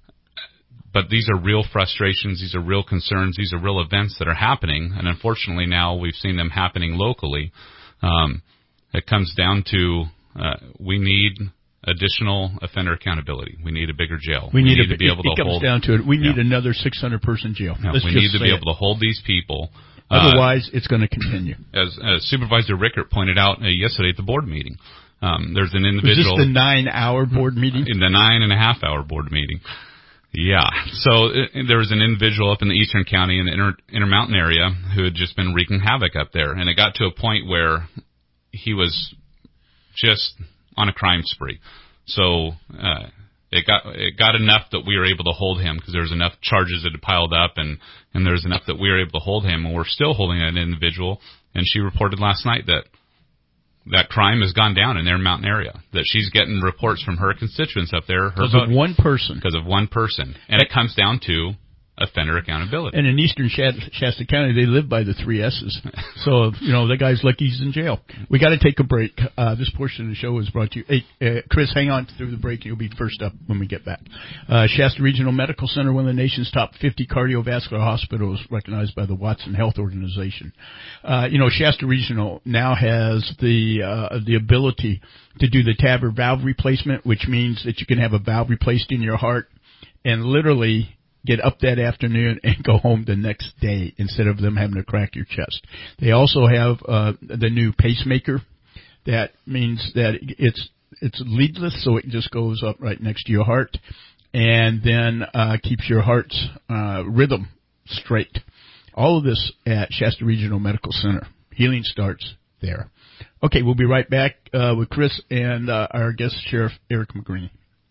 but these are real frustrations. These are real concerns. These are real events that are happening, and unfortunately now we've seen them happening locally. Um, it comes down to uh, we need additional offender accountability. We need a bigger jail. We, we need, need a, to be able it, to it hold. It comes down to it. We need yeah. another six hundred person jail. Yeah, we need to be able it. to hold these people. Otherwise, uh, it's going to continue. As, as Supervisor Rickert pointed out uh, yesterday at the board meeting, um, there's an individual. Was this the nine-hour board meeting? In the nine and a half hour board meeting. Yeah. So uh, there was an individual up in the Eastern County in the Inter, Intermountain area who had just been wreaking havoc up there, and it got to a point where he was just on a crime spree. So uh, it got it got enough that we were able to hold him because there was enough charges that had piled up, and, and there was enough that we were able to hold him, and we're still holding that individual. And she reported last night that that crime has gone down in their mountain area, that she's getting reports from her constituents up there. Her Because of one person. Because of one person. And it comes down to offender accountability. And in eastern Shasta County, they live by the three S's. So, you know, the guy's lucky he's in jail. We got to take a break. Uh, this portion of the show is brought to you. Hey, uh, Chris, hang on through the break. You'll be first up when we get back. Uh, Shasta Regional Medical Center, one of the nation's top fifty cardiovascular hospitals, recognized by the Watson Health Organization. Uh, you know, Shasta Regional now has the uh, the ability to do the TAVR valve replacement, which means that you can have a valve replaced in your heart and literally get up that afternoon and go home the next day instead of them having to crack your chest. They also have uh, the new pacemaker. That means that it's it's leadless, so it just goes up right next to your heart and then uh, keeps your heart's uh, rhythm straight. All of this at Shasta Regional Medical Center. Healing starts there. Okay, we'll be right back uh, with Chris and uh, our guest, Sheriff Eric McGreeny.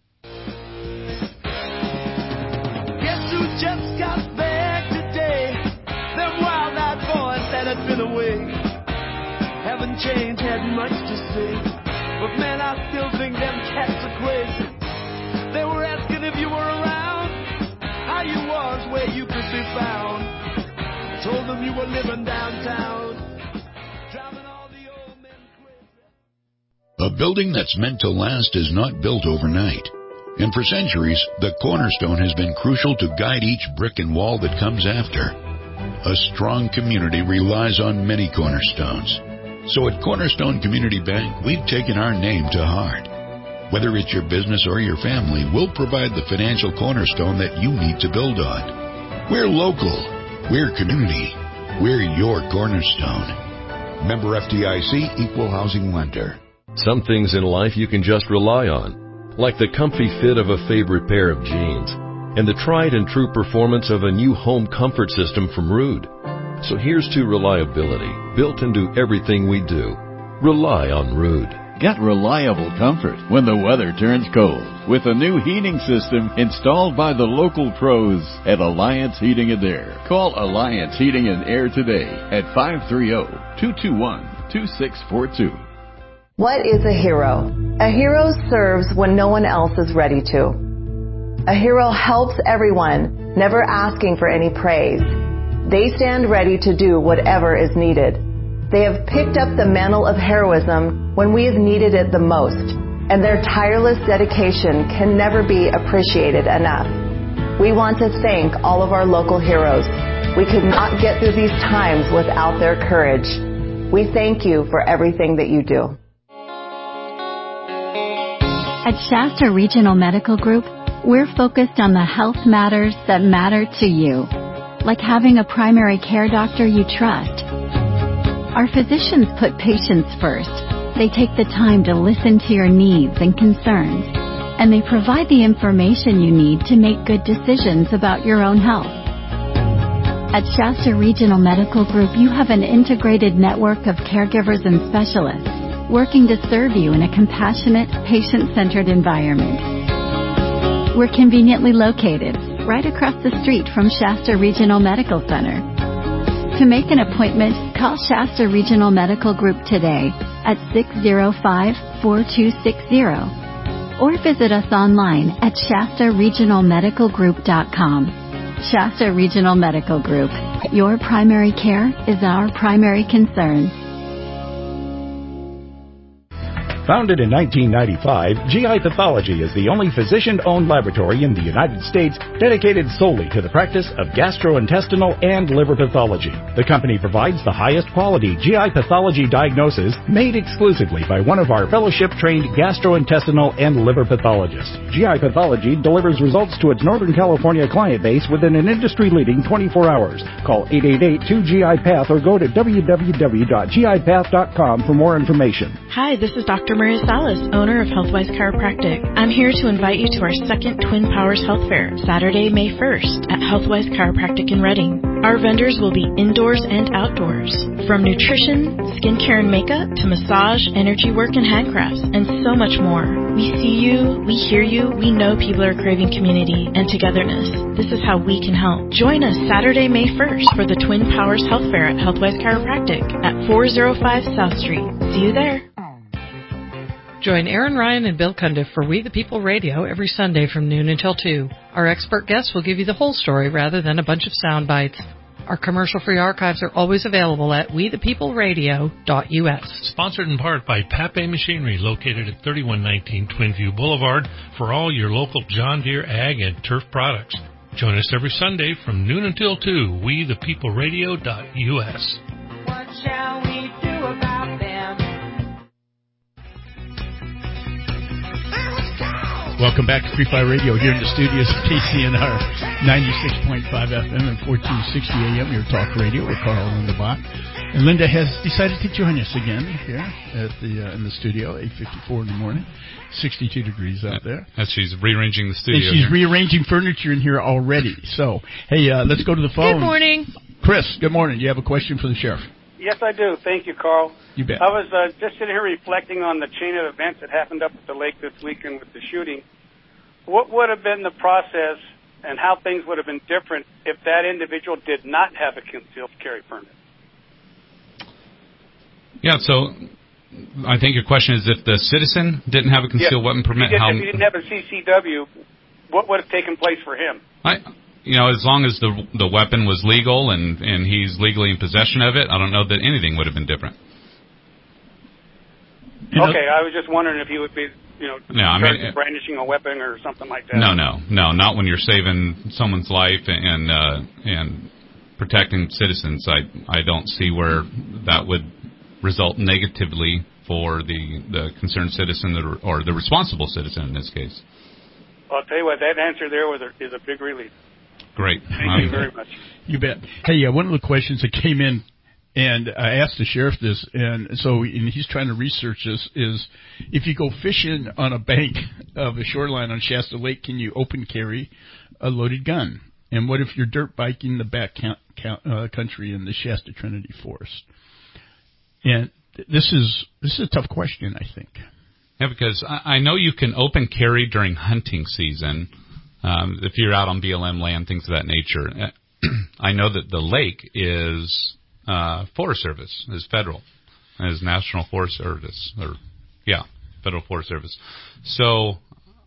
Just got back today. Them wild-eyed boys that had been away haven't changed, had much to say. But man, I still think them cats are crazy. They were asking if you were around, how you was, where you could be found. Told them you were living downtown, driving all the old men crazy. A building that's meant to last is not built overnight. And for centuries, the cornerstone has been crucial to guide each brick and wall that comes after. A strong community relies on many cornerstones. So at Cornerstone Community Bank, we've taken our name to heart. Whether it's your business or your family, we'll provide the financial cornerstone that you need to build on. We're local. We're community. We're your cornerstone. Member F D I C, Equal Housing Lender. Some things in life you can just rely on, like the comfy fit of a favorite pair of jeans and the tried and true performance of a new home comfort system from Ruud. So here's to reliability, built into everything we do. Rely on Ruud. Get reliable comfort when the weather turns cold with a new heating system installed by the local pros at Alliance Heating and Air. Call Alliance Heating and Air today at five three zero, two two one, two six four two. What is a hero? A hero serves when no one else is ready to. A hero helps everyone, never asking for any praise. They stand ready to do whatever is needed. They have picked up the mantle of heroism when we have needed it the most, and their tireless dedication can never be appreciated enough. We want to thank all of our local heroes. We could not get through these times without their courage. We thank you for everything that you do. At Shasta Regional Medical Group, we're focused on the health matters that matter to you, like having a primary care doctor you trust. Our physicians put patients first. They take the time to listen to your needs and concerns, and they provide the information you need to make good decisions about your own health. At Shasta Regional Medical Group, you have an integrated network of caregivers and specialists working to serve you in a compassionate, patient-centered environment. We're conveniently located right across the street from Shasta Regional Medical Center. To make an appointment, call Shasta Regional Medical Group today at six zero five, four two six zero or visit us online at shasta regional medical group dot com. Shasta Regional Medical Group. Your primary care is our primary concern. Founded in nineteen ninety-five, G I Pathology is the only physician-owned laboratory in the United States dedicated solely to the practice of gastrointestinal and liver pathology. The company provides the highest quality G I pathology diagnosis made exclusively by one of our fellowship-trained gastrointestinal and liver pathologists. G I Pathology delivers results to its Northern California client base within an industry-leading twenty-four hours. Call eight eight eight, two G I Path or go to w w w dot g i path dot com for more information. Hi, this is Doctor Doctor Maria Salas, owner of Healthwise Chiropractic. I'm here to invite you to our second Twin Powers Health Fair, Saturday, May first, at Healthwise Chiropractic in Reading. Our vendors will be indoors and outdoors, from nutrition, skincare and makeup, to massage, energy work, and handcrafts, and so much more. We see you, we hear you, we know people are craving community and togetherness. This is how we can help. Join us Saturday, May first for the Twin Powers Health Fair at Healthwise Chiropractic at four oh five South Street. See you there. Join Aaron Ryan and Bill Cundiff for We the People Radio every Sunday from noon until two. Our expert guests will give you the whole story rather than a bunch of sound bites. Our commercial-free archives are always available at we the people radio dot u s. Sponsored in part by Pape Machinery, located at thirty-one nineteen Twinview Boulevard, for all your local John Deere ag and turf products. Join us every Sunday from noon until two, we the people radio dot u s. What shall we do about them? Welcome back to Free Fire Radio here in the studios of K C N R ninety-six point five F M and fourteen sixty A M, your talk radio with Carl and Linda Bach. And Linda has decided to join us again here at the uh, in the studio, eight fifty-four in the morning, sixty-two degrees out there. As she's rearranging the studio. And she's here. rearranging furniture in here already. So, hey, uh, let's go to the phone. Good morning. Chris, good morning. You have a question for the sheriff? Yes, I do. Thank you, Carl. You bet. I was uh, just sitting here reflecting on the chain of events that happened up at the lake this weekend with the shooting. What would have been the process and how things would have been different if that individual did not have a concealed carry permit? Yeah, so I think your question is if the citizen didn't have a concealed yeah. weapon permit, if he, did, how... if he didn't have a C C W, what would have taken place for him? I, you know, as long as the the weapon was legal and, and he's legally in possession of it, I don't know that anything would have been different. You know, okay, I was just wondering if he would be, you know, no, I mean, brandishing a weapon or something like that. No, no, no, not when you're saving someone's life and uh, and protecting citizens. I I don't see where that would result negatively for the, the concerned citizen or the responsible citizen in this case. Well, I'll tell you what, that answer there was a, is a big relief. Great. Thank um, you very much. You bet. Hey, uh, one of the questions that came in, and I asked the sheriff this, and so and he's trying to research this, is if you go fishing on a bank of a shoreline on Shasta Lake, can you open carry a loaded gun? And what if you're dirt biking the back count, count, uh, country in the Shasta Trinity Forest? And this is this is a tough question, I think. Yeah, because I, I know you can open carry during hunting season um, if you're out on B L M land, things of that nature. I know that the lake is uh, Forest Service, is federal, is National Forest Service, or yeah, Federal Forest Service. So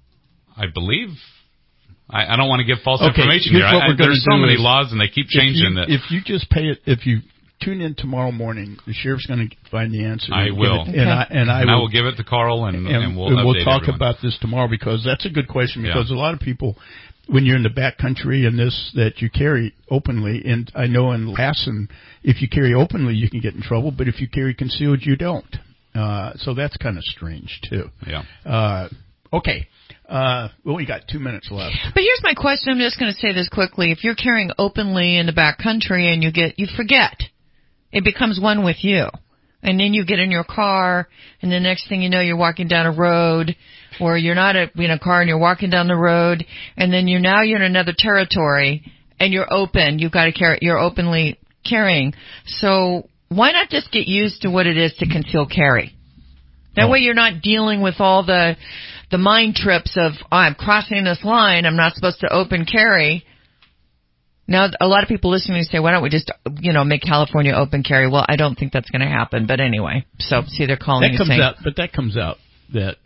I believe. I, I don't want to give false okay, information here. I, I, there's so many laws, and they keep changing if you, that. If you just pay it, if you tune in tomorrow morning, the sheriff's going to find the answer. I will, it, and I and I, and will, I will give it to Carl, and, and, and we'll and we'll update talk everyone. about this tomorrow because that's a good question. Because yeah. a lot of people, when you're in the back country and this that you carry openly, and I know in Lassen, if you carry openly, you can get in trouble, but if you carry concealed, you don't. Uh, so that's kind of strange too. Yeah. Uh, okay. Uh, well, we got two minutes left. But here's my question. I'm just going to say this quickly. If you're carrying openly in the back country and you get, you forget, it becomes one with you. And then you get in your car, and the next thing you know, you're walking down a road, or you're not in a car and you're walking down the road, and then you now you're in another territory, and you're open. You've got to carry, you're openly carrying. So why not just get used to what it is to conceal carry? That oh. way you're not dealing with all the the mind trips of, oh, I'm crossing this line, I'm not supposed to open carry. Now, a lot of people listening say, why don't we just, you know, make California open carry? Well, I don't think that's going to happen. But anyway, so see, they're calling that you comes saying, out, but that comes out that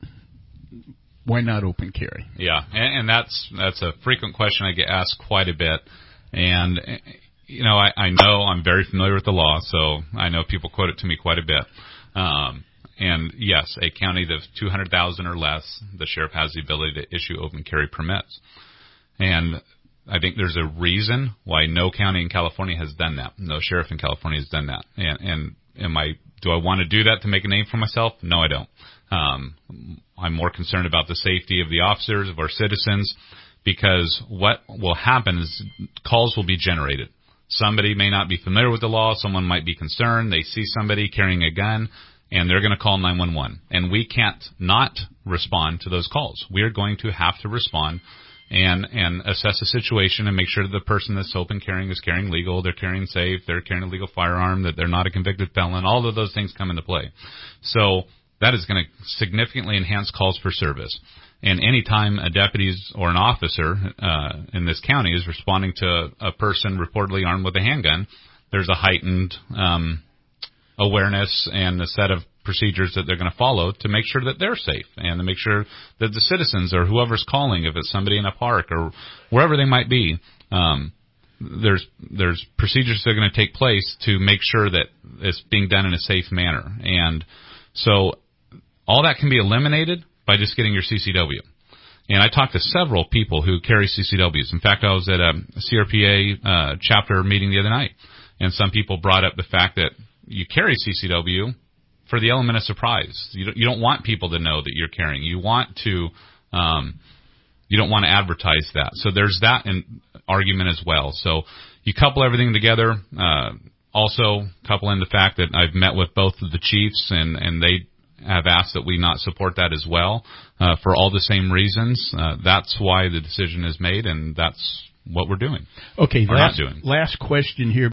why not open carry? Yeah, and, and that's that's a frequent question I get asked quite a bit. And, you know, I, I know I'm very familiar with the law, so I know people quote it to me quite a bit. Um, and, yes, a county that's two hundred thousand or less, the sheriff has the ability to issue open carry permits. And I think there's a reason why no county in California has done that. No sheriff in California has done that. And, and am I, do I want to do that to make a name for myself? No, I don't. Um, I'm more concerned about the safety of the officers, of our citizens, because what will happen is calls will be generated. Somebody may not be familiar with the law. Someone might be concerned. They see somebody carrying a gun, and they're going to call nine one one. And we can't not respond to those calls. We are going to have to respond and and assess the situation and make sure that the person that's open carrying is carrying legal, they're carrying safe, they're carrying a legal firearm, that they're not a convicted felon. All of those things come into play. So that is going to significantly enhance calls for service. And any time a deputy or an officer uh, in this county is responding to a person reportedly armed with a handgun, there's a heightened um, awareness and a set of procedures that they're going to follow to make sure that they're safe and to make sure that the citizens or whoever's calling, if it's somebody in a park or wherever they might be, um, there's there's procedures that are going to take place to make sure that it's being done in a safe manner. And so all that can be eliminated by just getting your C C W. And I talked to several people who carry C C Ws. In fact, I was at a C R P A uh, chapter meeting the other night, and some people brought up the fact that you carry C C W for the element of surprise. You don't, you don't want people to know that you're carrying. You want to, um, you don't want to advertise that. So there's that in, argument as well. So you couple everything together. Uh, also couple in the fact that I've met with both of the chiefs, and, and they have asked that we not support that as well, uh, for all the same reasons. Uh, that's why the decision is made, and that's what we're doing. Okay, or last, not doing. Last question here.